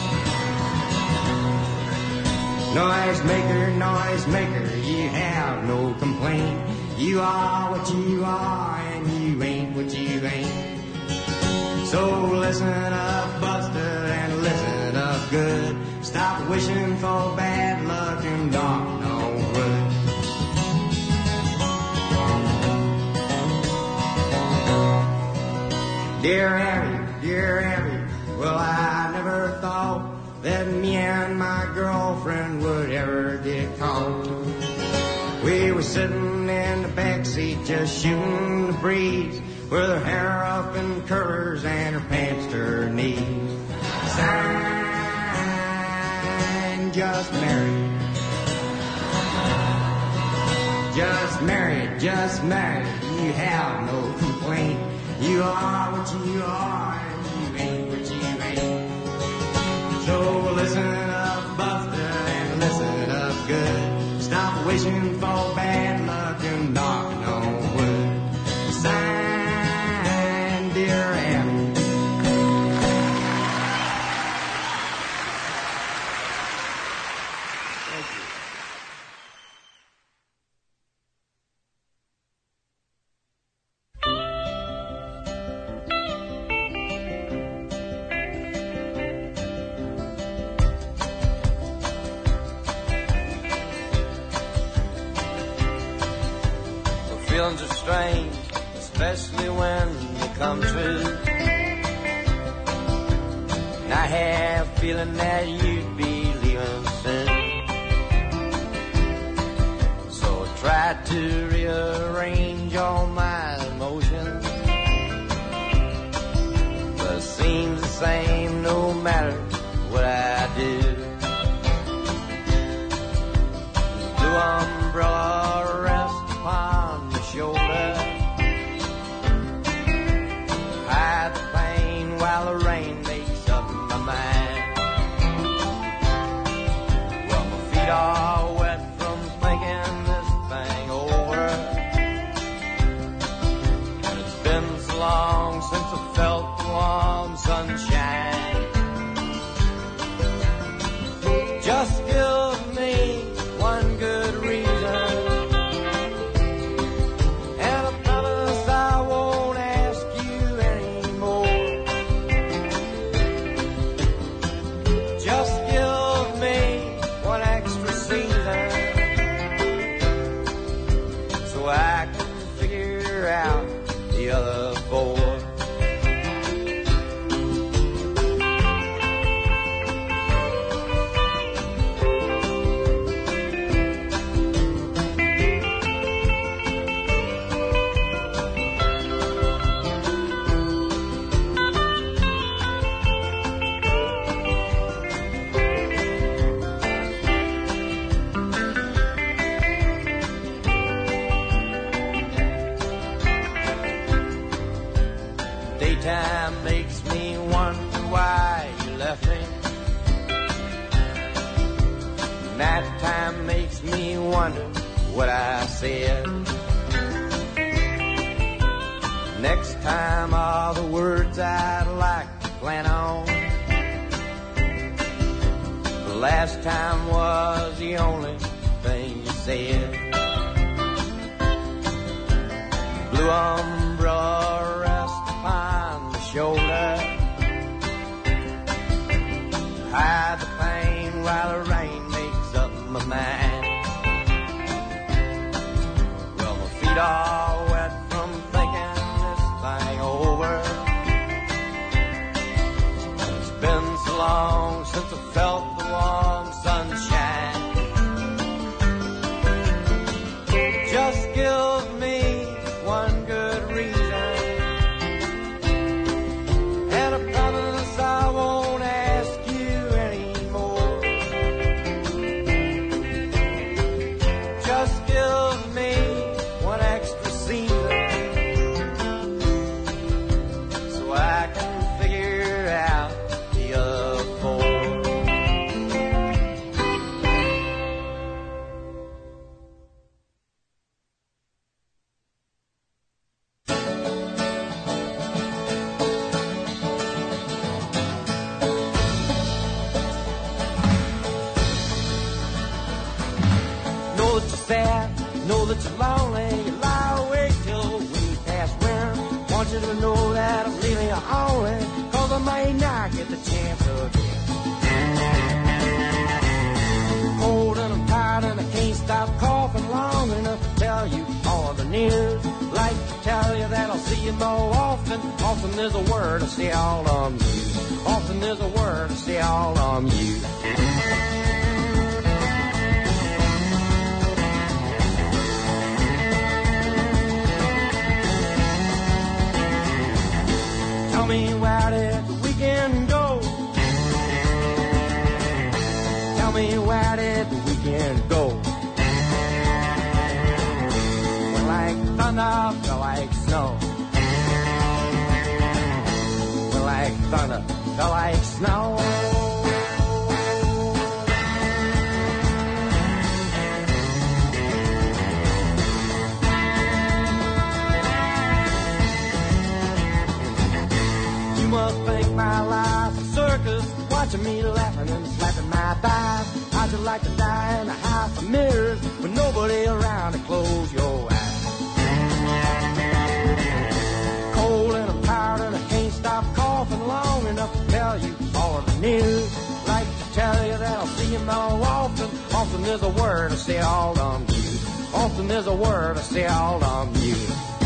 Noisemaker, noisemaker, you have no complaint. You are what you are and you ain't what you ain't. So listen up, Buster, and listen up good. Stop wishing for bad luck and knocking on wood. Dear Abby, dear Abby, well, I never thought that me and my girlfriend would ever get caught. We were sitting in the backseat just shooting the breeze, with her hair up in curlers and her pants to her knees. Signed, Just Married. Just married, just married, you have no complaint. You are what you are and you ain't what you ain't. So listen up, Buster, and listen up good. Stop wishing for bad luck and knocking on wood. Signed, Dear Abby. Thank you. Feelings are strange, especially when they come true. And I have a feeling that you'd be leaving soon. So I tried to rearrange all my emotions, but it seems the same no matter what I do. since I felt the warm sunshine. Just give me one good reason, and I promise I won't ask you anymore. Just give me one extra season, so I can figure out the other four. Daytime makes me wonder why you left me. Nighttime makes me wonder what I said. Next time are the words I'd like to plan on. The last time was the only thing you said. Blue umbrella rest upon the shoulder, hide the pain while the rain makes up my mind. Well, my feet are wet from thinking this thing over. It's been so long since I felt the warm sunshine. Just give me one good reason, and I promise I won't ask you anymore. Just give me one extra season, so I can figure out the other four. Know that you're sad, know that you're lonely, you lie awake till we pass wind. Want you to know that I'm leaving you only, cause I may not get the chance again. Cold and I'm tired and I can't stop coughing long enough to tell you all the news. Like to tell you that I'll see you more often. Often is a word I say all on you. Often is a word I say all on you. Tell me where did the weekend go? Tell me where did the weekend go? Went like thunder, fell like snow. Went like thunder, fell like snow. You must think my life's a circus, watching me laughing and slapping my thighs. How'd you like to die in a house of mirrors with nobody around to close your eyes? Cold and I'm tired and I can't stop coughing long enough to tell you all of the news. Like to tell you that I'll see you more often. Often is a word I say all on you. Often is a word I say all on you.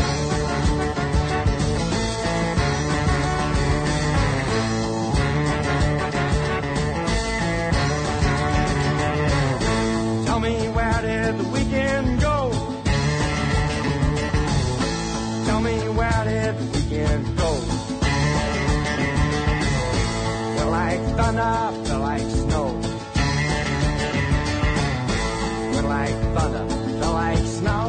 Tell me where did the weekend go? Tell me where did the weekend go? Felt like thunder, felt like snow. Felt like thunder, felt like snow.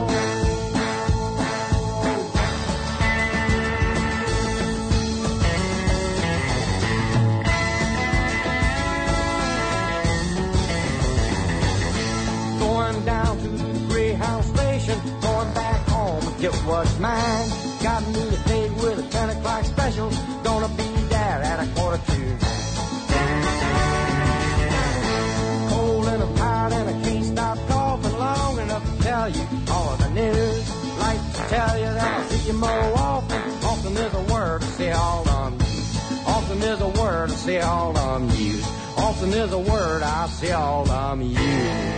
Going down to the Greyhound station, going back home and get what's mine. Got me a date with a ten o'clock special. Lonesome is a word I seldom use.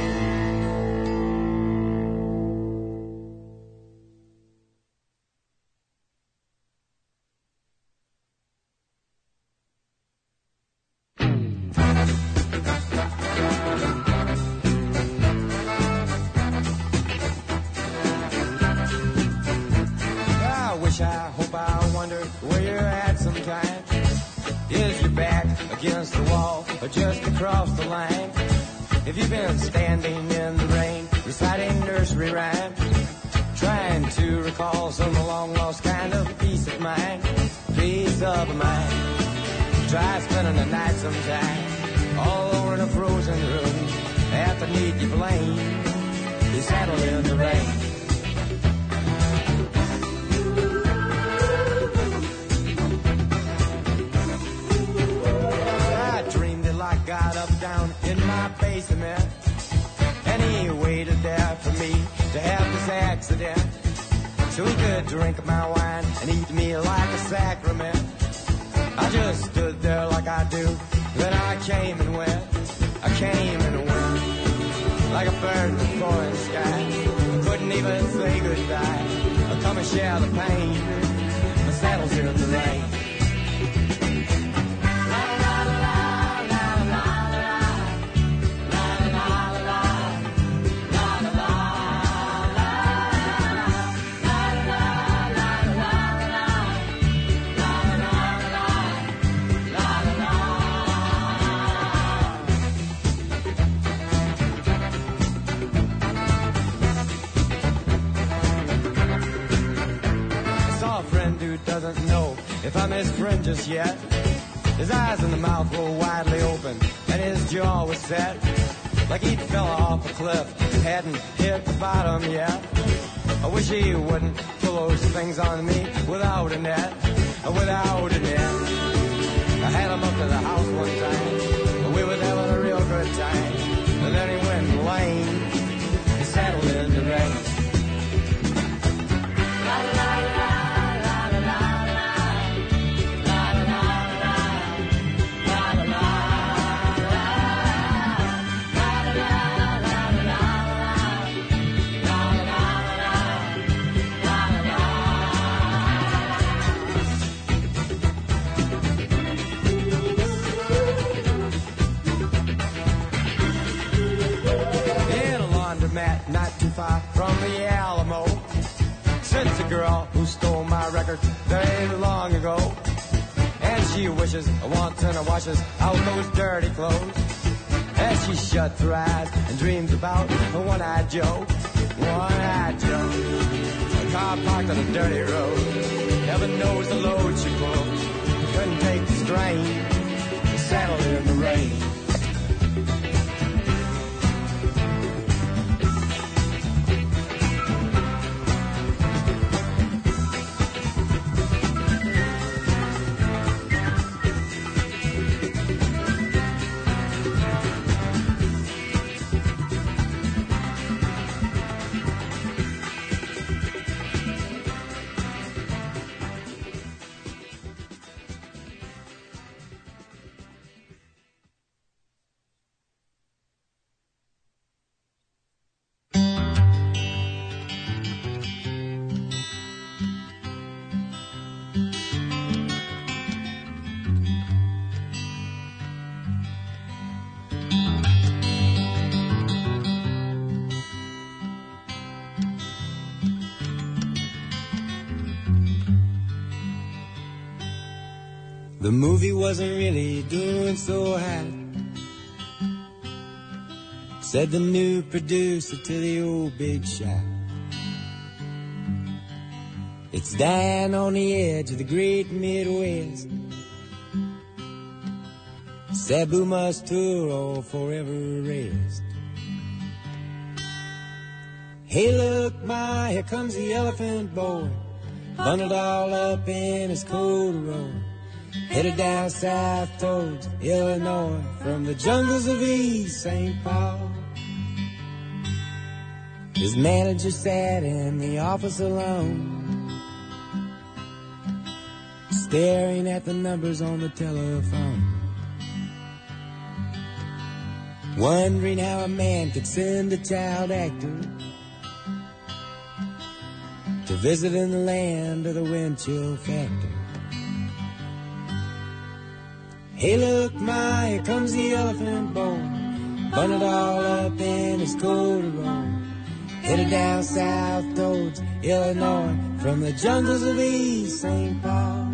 Against the wall or just across the line. If you've been standing in the rain, reciting nursery rhymes, trying to recall some long lost kind of peace of mind, peace of mind. Try spending the night sometime, all over in a frozen room. After need you blame, you settle in the rain. Got up down in my basement, and he waited there for me to have this accident, so he could drink my wine and eat me like a sacrament. I just stood there like I do, then I came and went, I came and went, like a bird in the foreign sky. I couldn't even say goodbye, I come and share the pain, my saddle's in the rain. Doesn't know if I'm his friend just yet. His eyes and the mouth were widely open, and his jaw was set, like he'd fell off a cliff and hadn't hit the bottom yet. I wish he wouldn't pull those things on me without a net, without a net. I had him up to the house one time, we was having a real good time, and then he went lame, he settled in the rain. La, la, la. Not too far from the Alamo, sits a girl who stole my record very long ago, and she wishes, wants, and washes out those dirty clothes. As she shuts her eyes and dreams about a one-eyed Joe, one-eyed Joe. A car parked on a dirty road, heaven knows the load she pulled, couldn't take the strain, settled in the rain. The movie wasn't really doing so hot, said the new producer to the old big shot. It's dying on the edge of the great Midwest. Sabu must tour or forever rest. Hey look, Ma, here comes the elephant boy, bundled all up in his corduroy, headed down south towards Illinois, from the jungles of East Saint Paul. His manager sat in the office alone, staring at the numbers on the telephone. wondering how a man could send a child actor to visit in the land of the wind chill factor. Hey, look, Ma, here comes the elephant boy, bundled all up in his corduroy, headed down south towards Illinois from the jungles of East Saint Paul.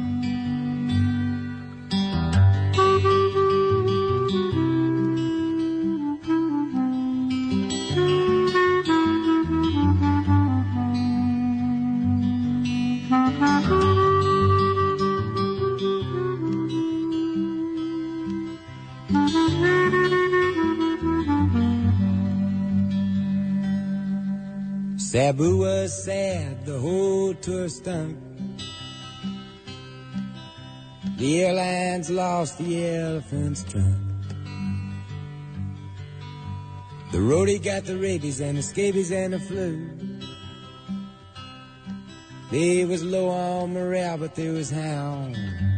Sabu was sad, the whole tour stunk. The airlines lost the elephant's trunk. The roadie got the rabies and the scabies and the flu. They was low on morale, but they was hound.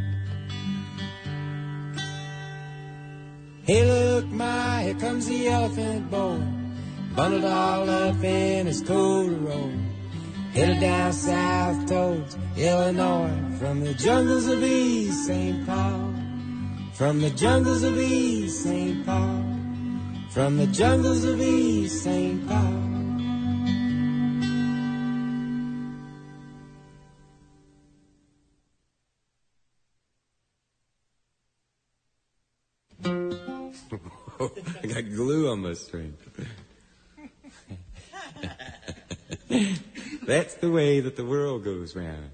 Hey, look, Ma, here comes the elephant boy, bundled all up in his corduroy, headed down south towards Illinois from the jungles of East Saint Paul. From the jungles of East Saint Paul. From the jungles of East Saint Paul. I got glue on my string. That's the way that the world goes round.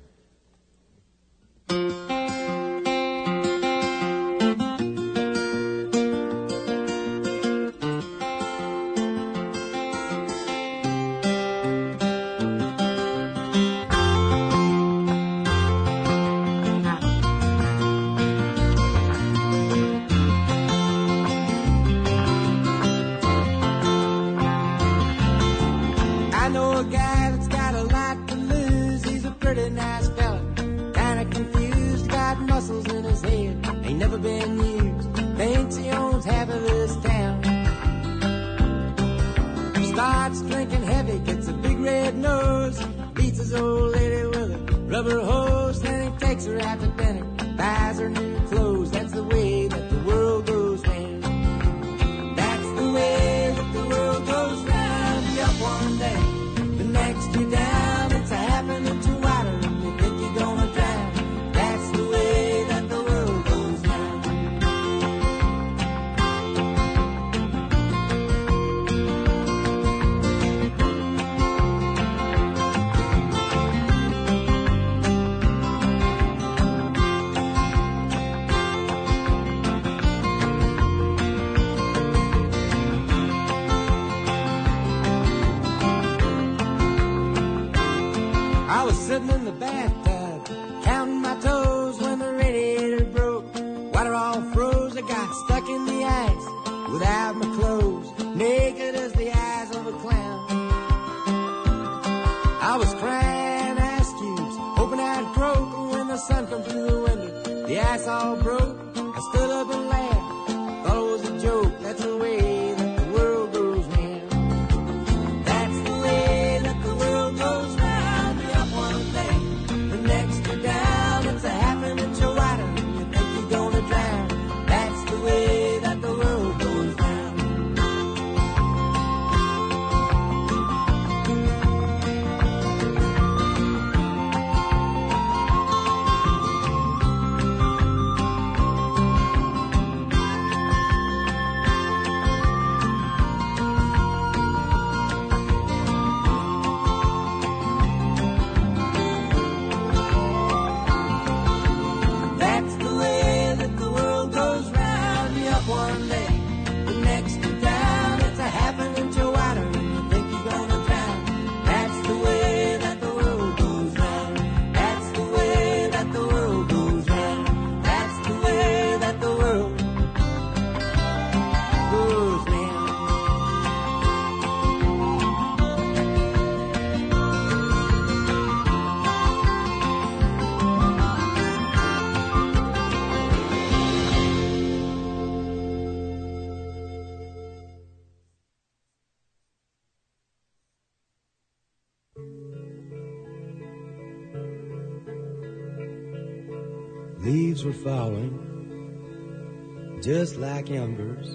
leaves were falling, just like embers,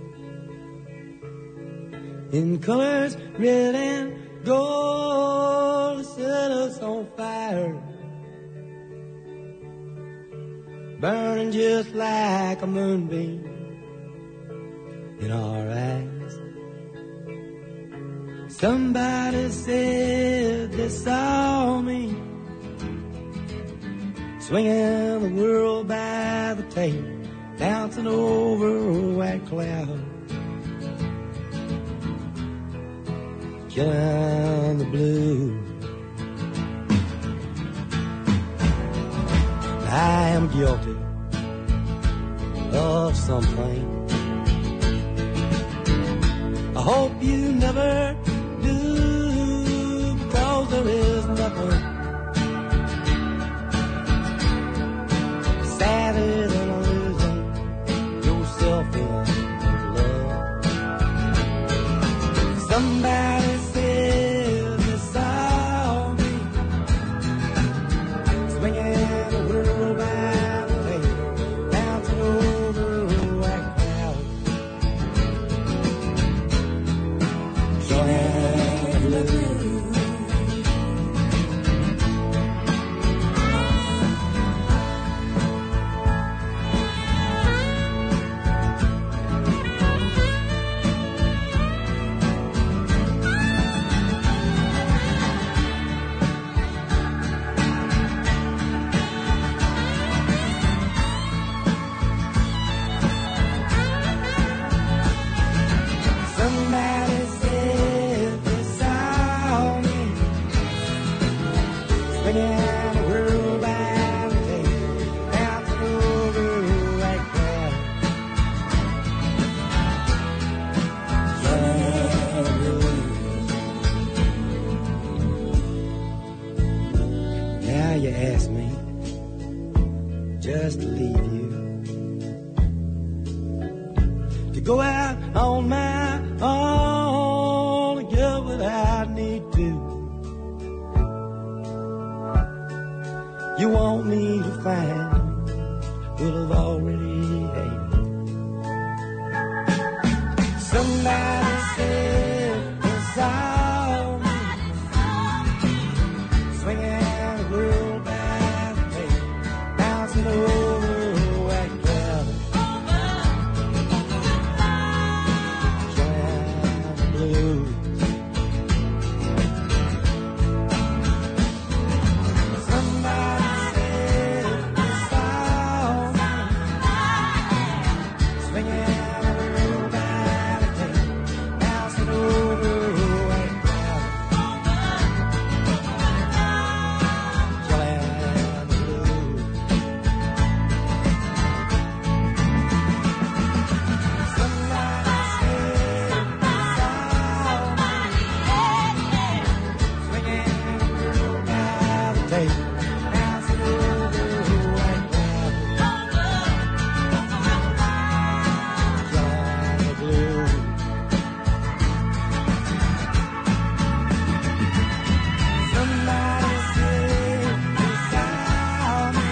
in colors red and gold, set us on fire, burning just like a moonbeam in our eyes. Somebody said they saw me swinging the world by the tail, bouncing over a white cloud, killing the blue. I am guilty of something I hope you never do, because there is nothing sadder than losing yourself in love. Somebody said they saw me swinging the world by the tail, bouncing over a white cloud, killing the blue. Somebody said they saw me swinging the world by the tail, bouncing over a white cloud, killing the blue. Now you ask me just to leave you, to go out on my own and get what I need to. You want me to find what I've already had. Somebody said they saw me swinging the world by the tail, bouncing over a white cloud, killing the blue. Somebody said they saw me swinging the world by the tail, bouncing over a white cloud, killing the blue. Somebody said they saw me swinging the world by the tail, bouncing over a white cloud, killing the blue. Somebody said they saw me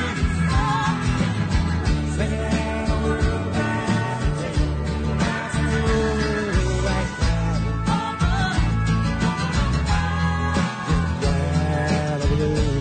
swinging the world by the tail, bouncing over a white cloud, killing the blue.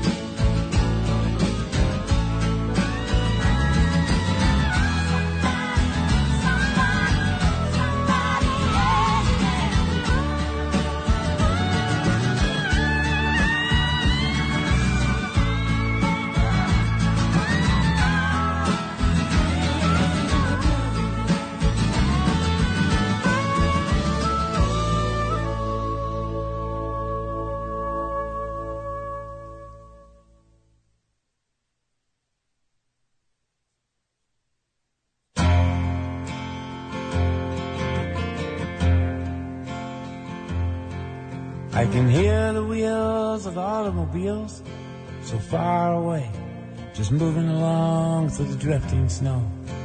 I can hear the wheels of automobiles so far away, just moving along through the drifting snow.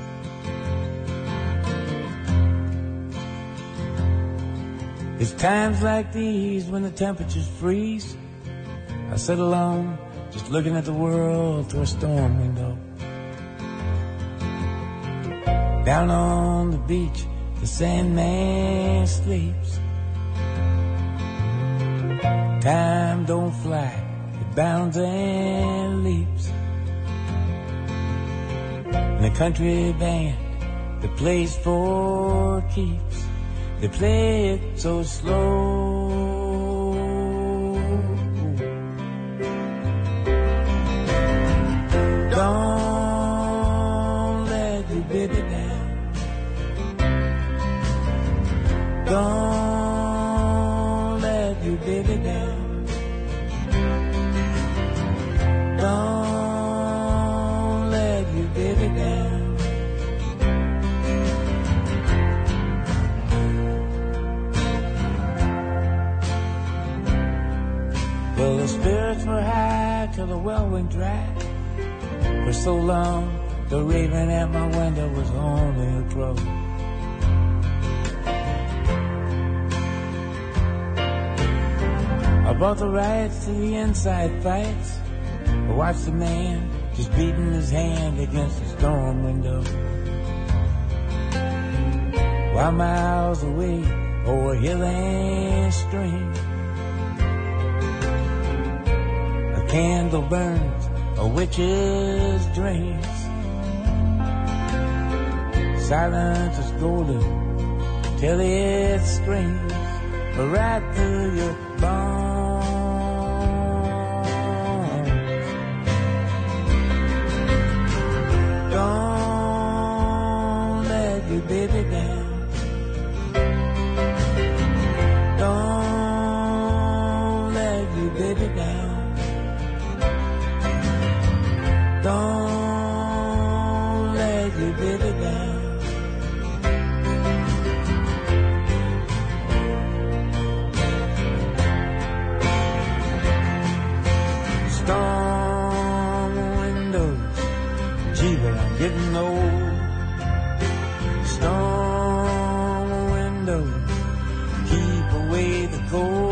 It's times like these when the temperatures freeze, I sit alone, just looking at the world through a storm window. Down on the beach, the Sandman sleeps. Time don't fly, it bounds and leaps. And the country band that plays for keeps, they play it so slow. Don't let your baby down. Don't let your baby down. Don't let your baby down. Well, the spirits were high till the well went dry. For so long, the raven at my window was only a crow. I bought the rights to the inside fights. I watched the man just beating his hand against the storm window. While miles away over hill and stream, a candle burns a witch's dreams. Silence is golden till it screams right through your bones. Don't let your baby down. Don't let your baby down. Don't let your baby down. Storm windows, gee, but I'm getting old. Storm windows, keep away the cold.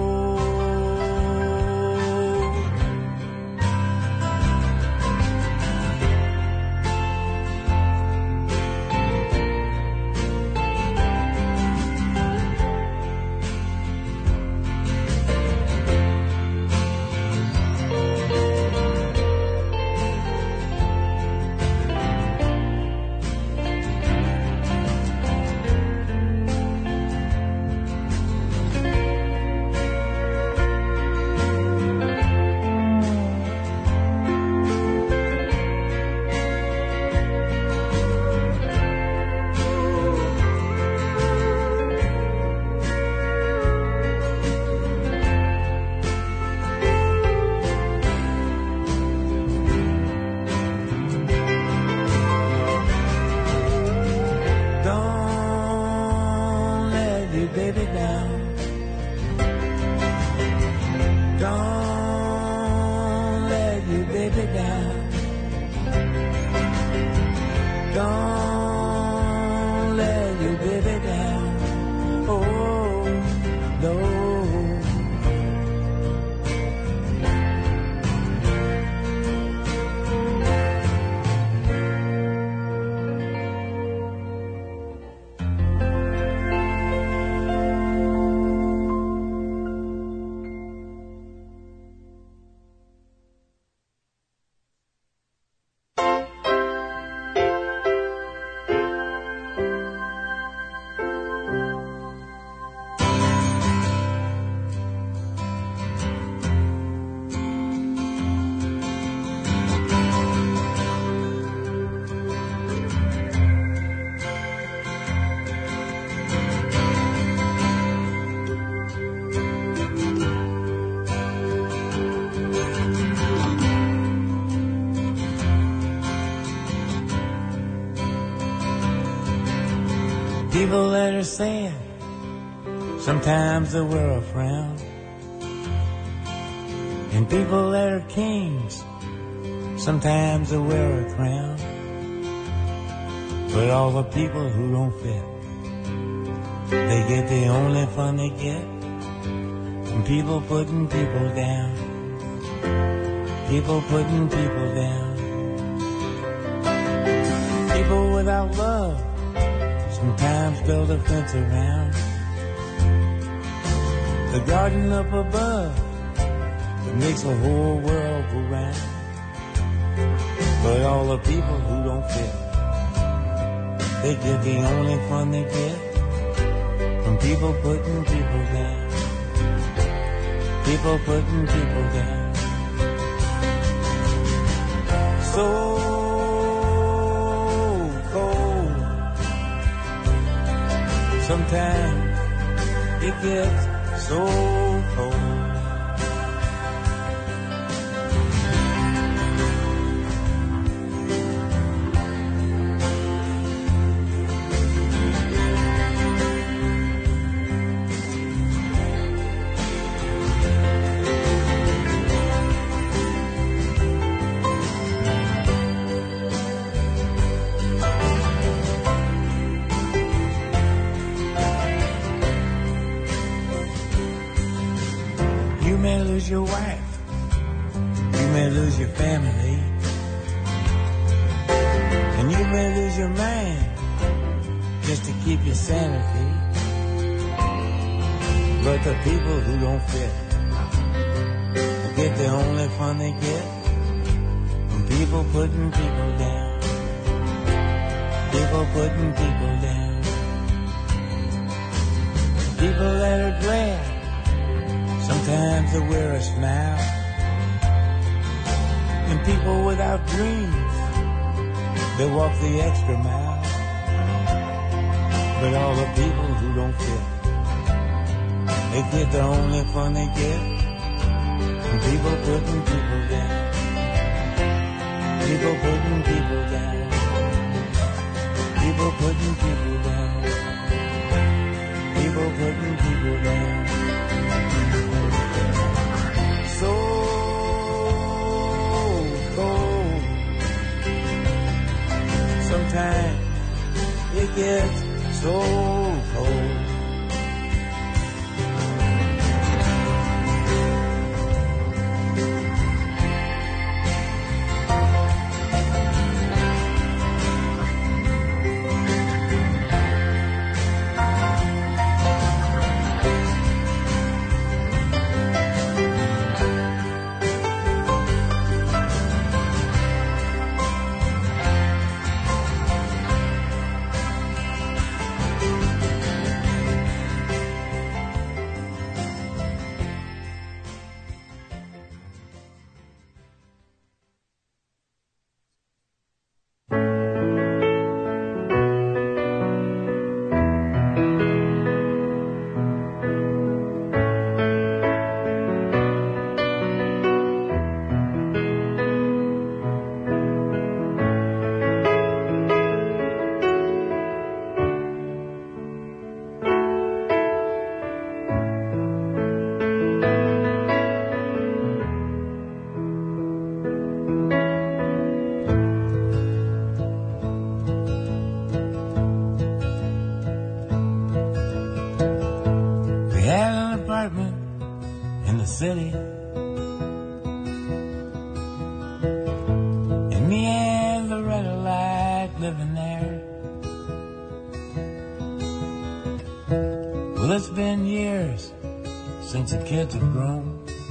People that are sad, sometimes they wear a frown. And people that are kings, sometimes they wear a crown. But all the people who don't fit, they get the only fun they get from people putting people down. People putting people down. People without love sometimes build a fence around the garden up above that makes the whole world go round. But all the people who don't fit, they get the only fun they get from people putting people down. People putting people down. So cold. Sometimes it gets so cold. Your wife, you may lose your family, and you may lose your mind just to keep your sanity. But the people who don't fit get the only fun they get from people putting people down. People putting people down. People that are glad sometimes they wear a smile, and people without dreams, they walk the extra mile. But all the people who don't fit, they get the only fun they get from people putting people down. People putting people down. People putting people down. People putting people down. So cold. Sometimes it gets so cold. City, and me and Loretta like living there. Well, it's been years since the kids have grown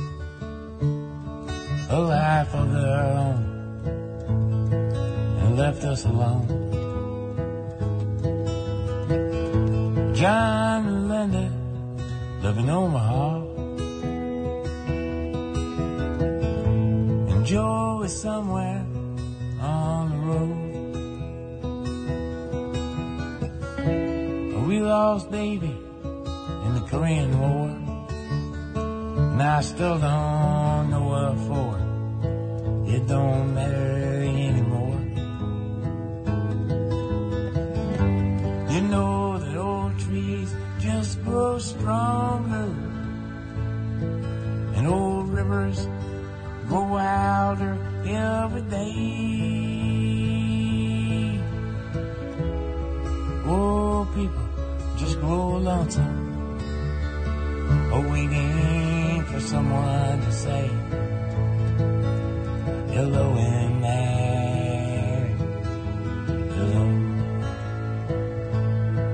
a life of their own and left us alone. John and Linda live in Omaha, Joe is somewhere on the road. We lost baby in the Korean War, and I still don't know what for. It don't matter anymore. You know that old trees just grow stronger, and old rivers go wilder every day. Oh, people just grow lonesome, waiting for someone to say hello in there. Hello.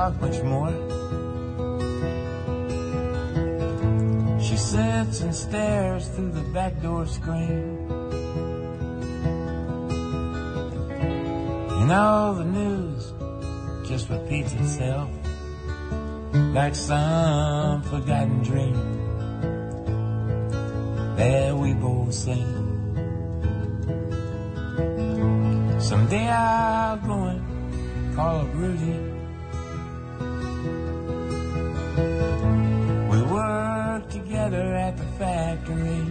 talk much more. She sits and stares through the back door screen, and all the news just repeats itself like some forgotten dream that we both sing. Someday I'll go and call up Rudy. We work together at the factory.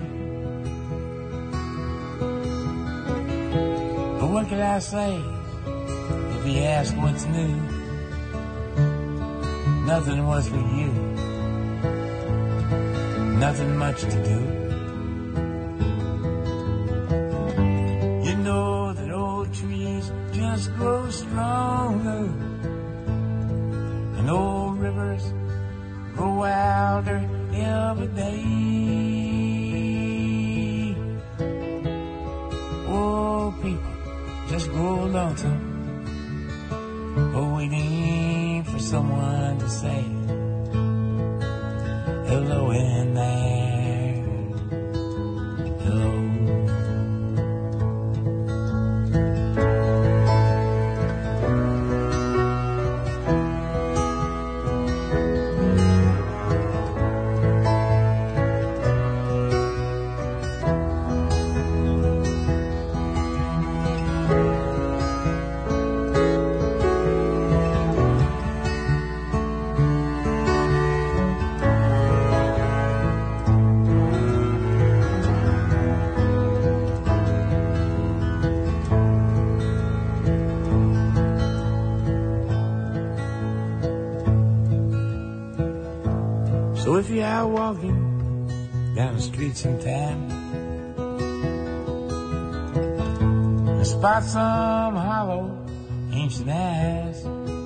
But what could I say if he asked what's new? Nothing was for you, nothing much to do. You know that old trees just grow stronger, and old rivers grow wilder every day. Old people just grow lonesome, but waiting for someone to say hello in there, hello. So if you're out walking down the street sometime and spot some hollow ancient ass,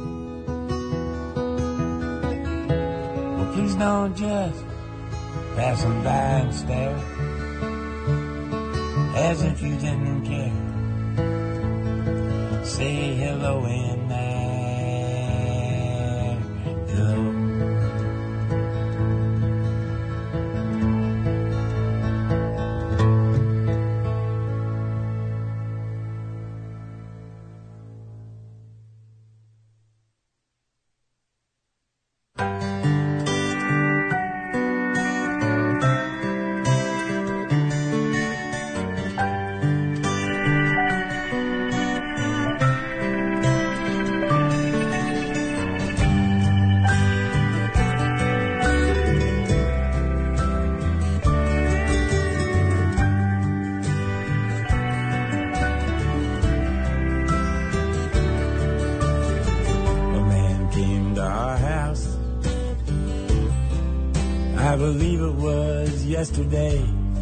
well, please don't just pass them by and stare as if you didn't care. Say hello in there, hello. I believe it was yesterday.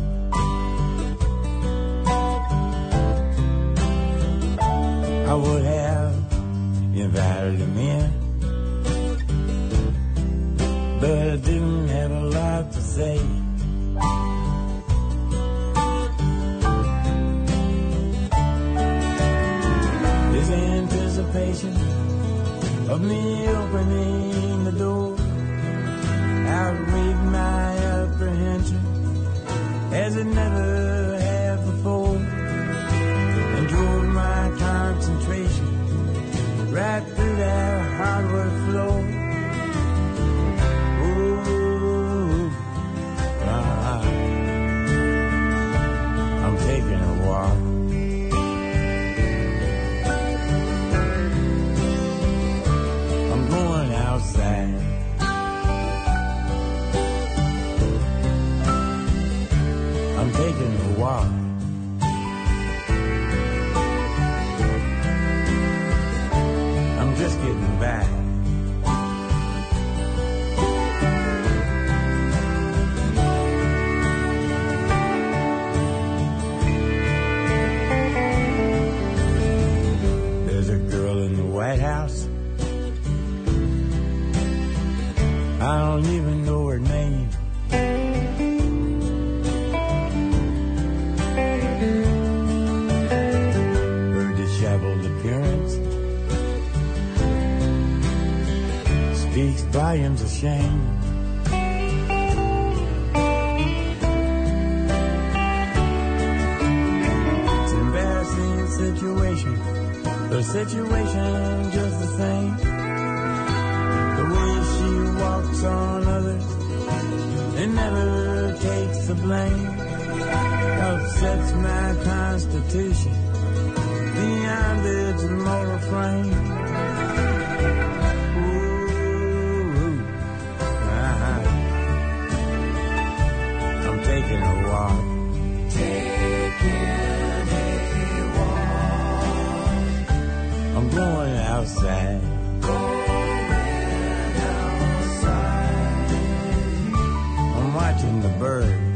I would have invited him in, but I didn't have a lot to say. His anticipation of me opening the door outweighed my apprehension as it never had before, and drove my concentration right through that hardwood floor. Ooh, ah, I'm taking a walk. I'm going outside. I'm taking a walk. I'm just getting back. There's a girl in the White House. I don't even know her name. shame. It's an embarrassing situation, the situation just the same. The way she walks on others and never takes the blame upsets my constitution beyond its mortal frame. Ooh, uh-huh. I'm taking a walk. Taking a walk. I'm going outside. Going outside. I'm watching the birds.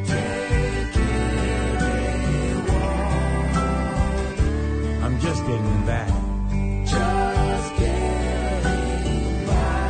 I'm just getting back. Just getting by.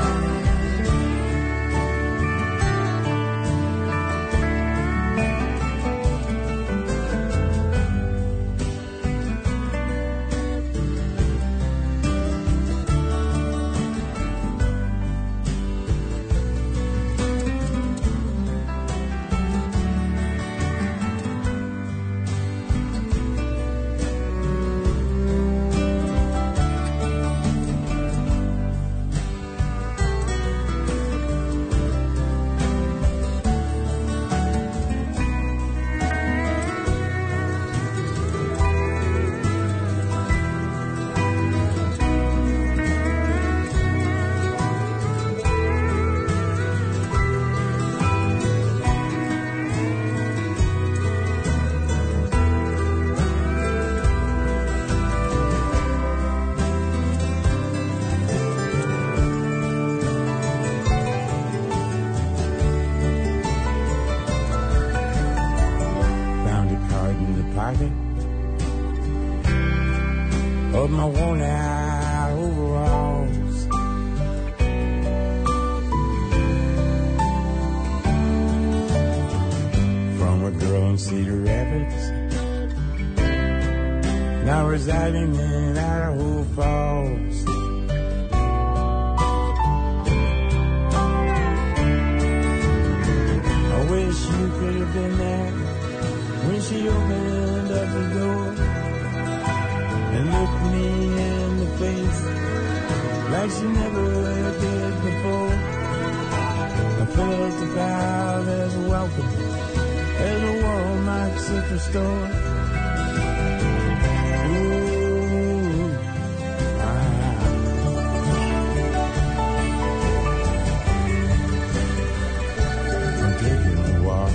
Of my worn out overalls, from a girl in Cedar Rapids, now residing in Idaho Falls. I wish you could have been there when she opened up the door and looked me in the face like she never did before. I felt about as welcome as a Walmart superstore. Ooh, ah. I'm taking a walk.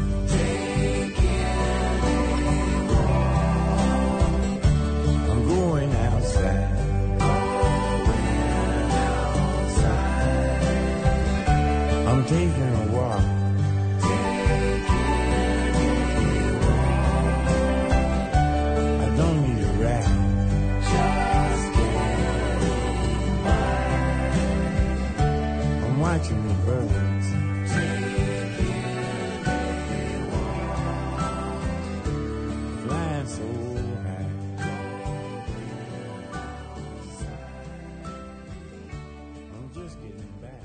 I'm taking a walk. I don't need a ride. Just getting by. I'm watching the birds. Taking a walk. Flying so high. I'm just getting back.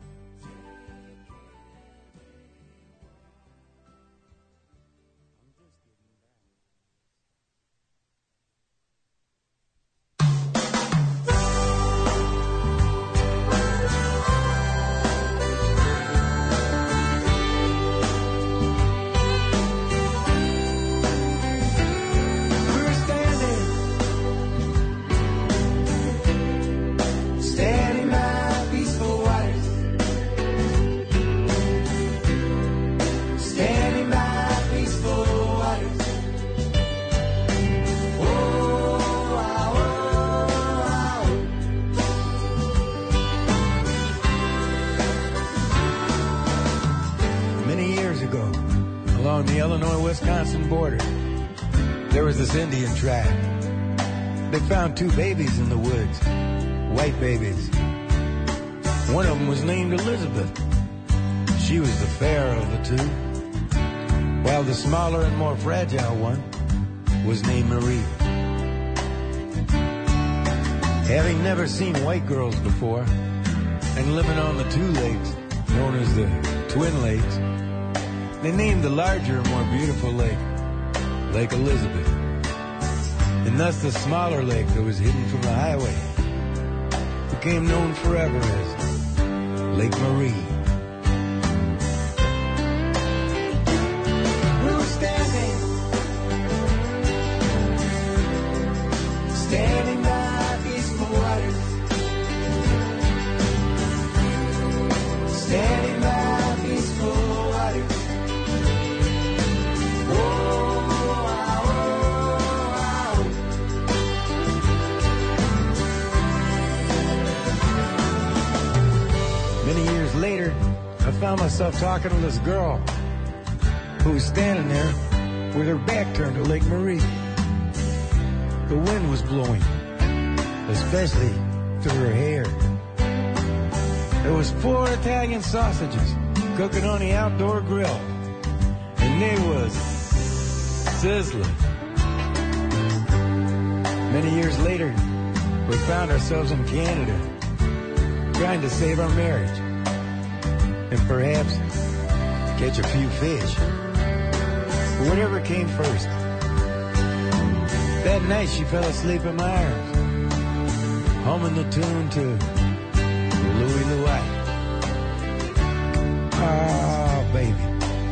Along the Illinois-Wisconsin border, there was this Indian tribe. They found two babies in the woods, white babies. One of them was named Elizabeth. She was the fairer of the two, while the smaller and more fragile one was named Marie. Having never seen white girls before, and living on the two lakes, known as the Twin Lakes, they named the larger and more beautiful lake Lake Elizabeth. And thus the smaller lake that was hidden from the highway became known forever as Lake Marie. We were standing, standing by peaceful waters, standing by peaceful waters. Many years later, I found myself talking to this girl who was standing there with her back turned to Lake Marie. The wind was blowing, especially through her hair. There was four Italian sausages cooking on the outdoor grill, and they was sizzling. Many years later, we found ourselves in Canada, trying to save our marriage and perhaps catch a few fish. But whatever came first, that night she fell asleep in my arms, humming the tune to Louie Louie. Oh, baby,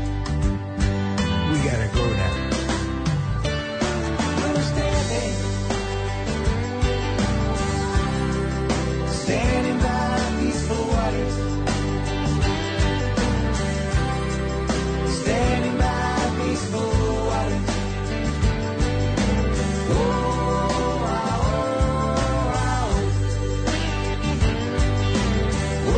we gotta go now. We're standing, standing by peaceful waters, standing by peaceful waters. Oh, oh, oh, oh,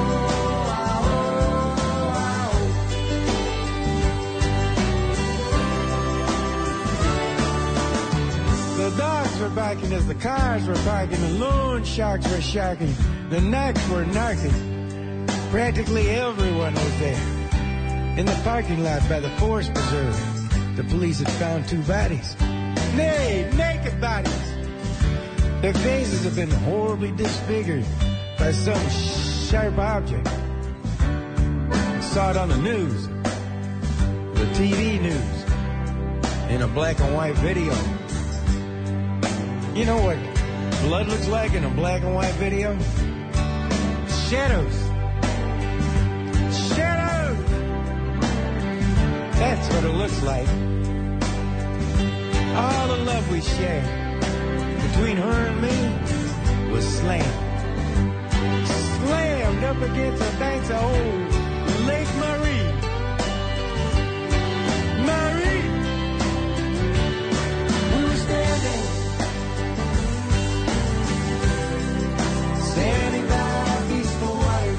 oh, The dogs were barking as the cars were barking, the loan sharks were sharking, the narcs were narking. Practically everyone was there. In the parking lot by the Forest Preserve, the police had found two bodies. Nay, naked bodies. Their faces had been horribly disfigured by some sharp object. I saw it on the news, the T V news, in a black and white video. You know what blood looks like in a black and white video? Shadows. Shadows! That's what it looks like. All the love we shared between her and me was slammed. Slammed up against the banks of old Lake Marie. Marie! we were standing, standing by peaceful waters,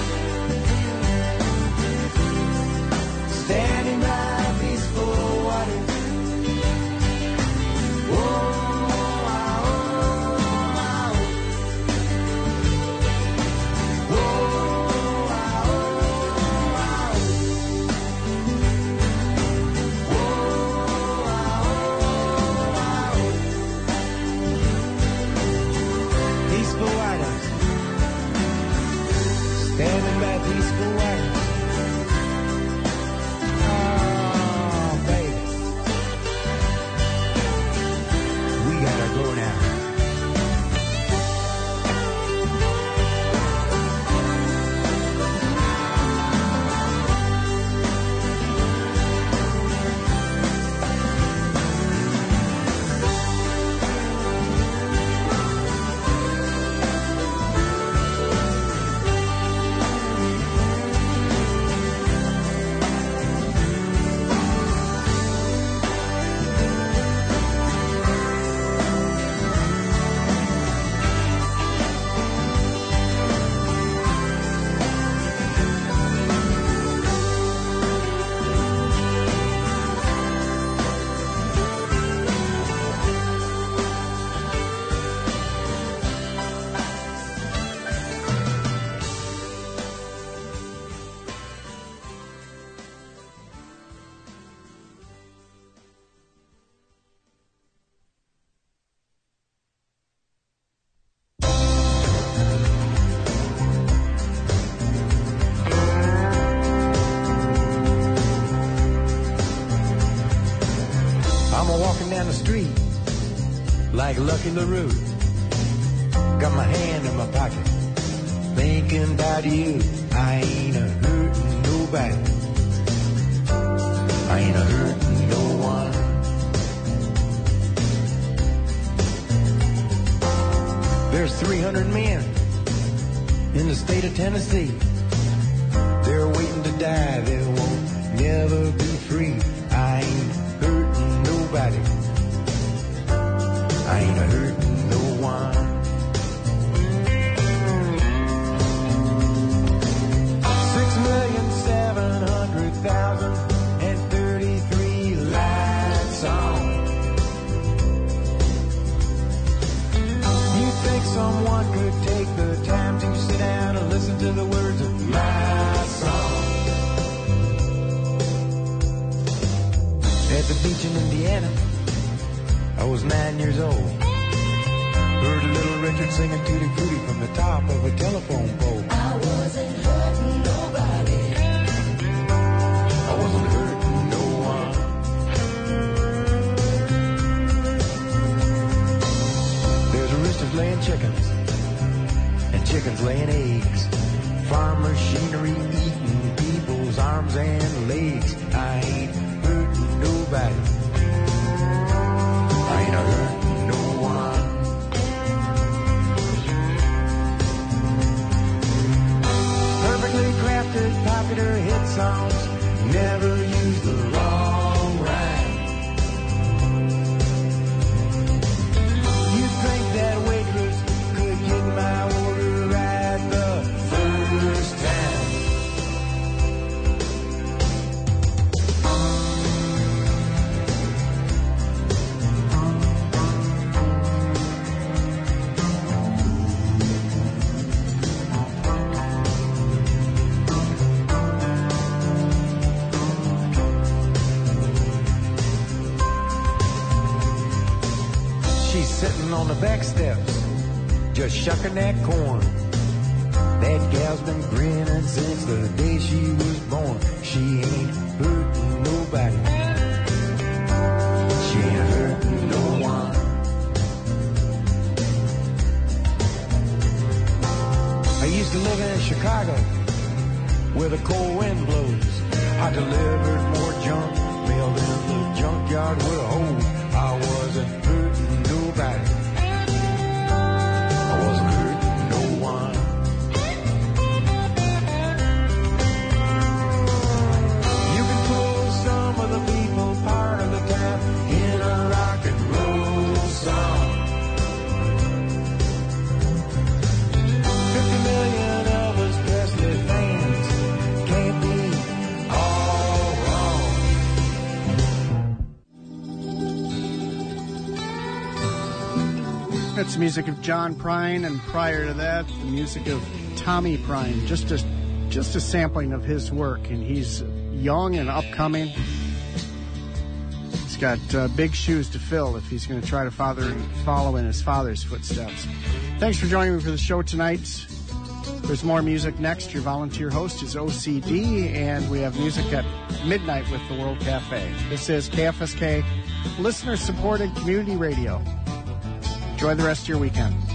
standing by peaceful waters. Oh, oh, oh, oh, oh, oh, down the street like Lucky LaRue. Got my hand in my pocket, thinking about you. I ain't a hurting nobody. I ain't a hurting no one. There's three hundred men in the state of Tennessee. They're waiting to die. They won't never be free. I ain't hurting nobody. I ain't a hurting no one. Six million seven hundred thousand and thirty-three lights on. You think someone could take the time to sit down and listen to the words of my song? At the beach in Indiana, I was nine years old. Heard a little Richard singing Tutti Frutti from the top of a telephone pole. I wasn't hurting nobody. I wasn't hurting no one. There's roosters laying chickens and chickens laying eggs. Farm machinery eating people's arms and legs. I ain't hurting nobody. I ain't a hurting no one. Perfectly crafted popular hit songs never use the wrong rhyme. You think that waitress could get my order right the first time? Sitting on the back steps, just shucking that corn. That gal's been grinning since the day she was born. She ain't hurting nobody. She ain't hurting no one. I used to live in Chicago, where the cold wind blows. I delivered more junk mail than the junkyard will hold. I wasn't hurting nobody. I wasn't hurting no one. You can pull some of the people part of the time in a rock and roll song. Fifty million Elvis Presley fans can't be all wrong. That's the music of John Prine, and prior to that, the music of Tommy Prine. Just a, just a sampling of his work, and he's young and upcoming. He's got uh, big shoes to fill if he's going to try to father, follow in his father's footsteps. Thanks for joining me for the show tonight. There's more music next. Your volunteer host is O C D, and we have music at midnight with the World Cafe. This is K F S K, listener-supported community radio. Enjoy the rest of your weekend.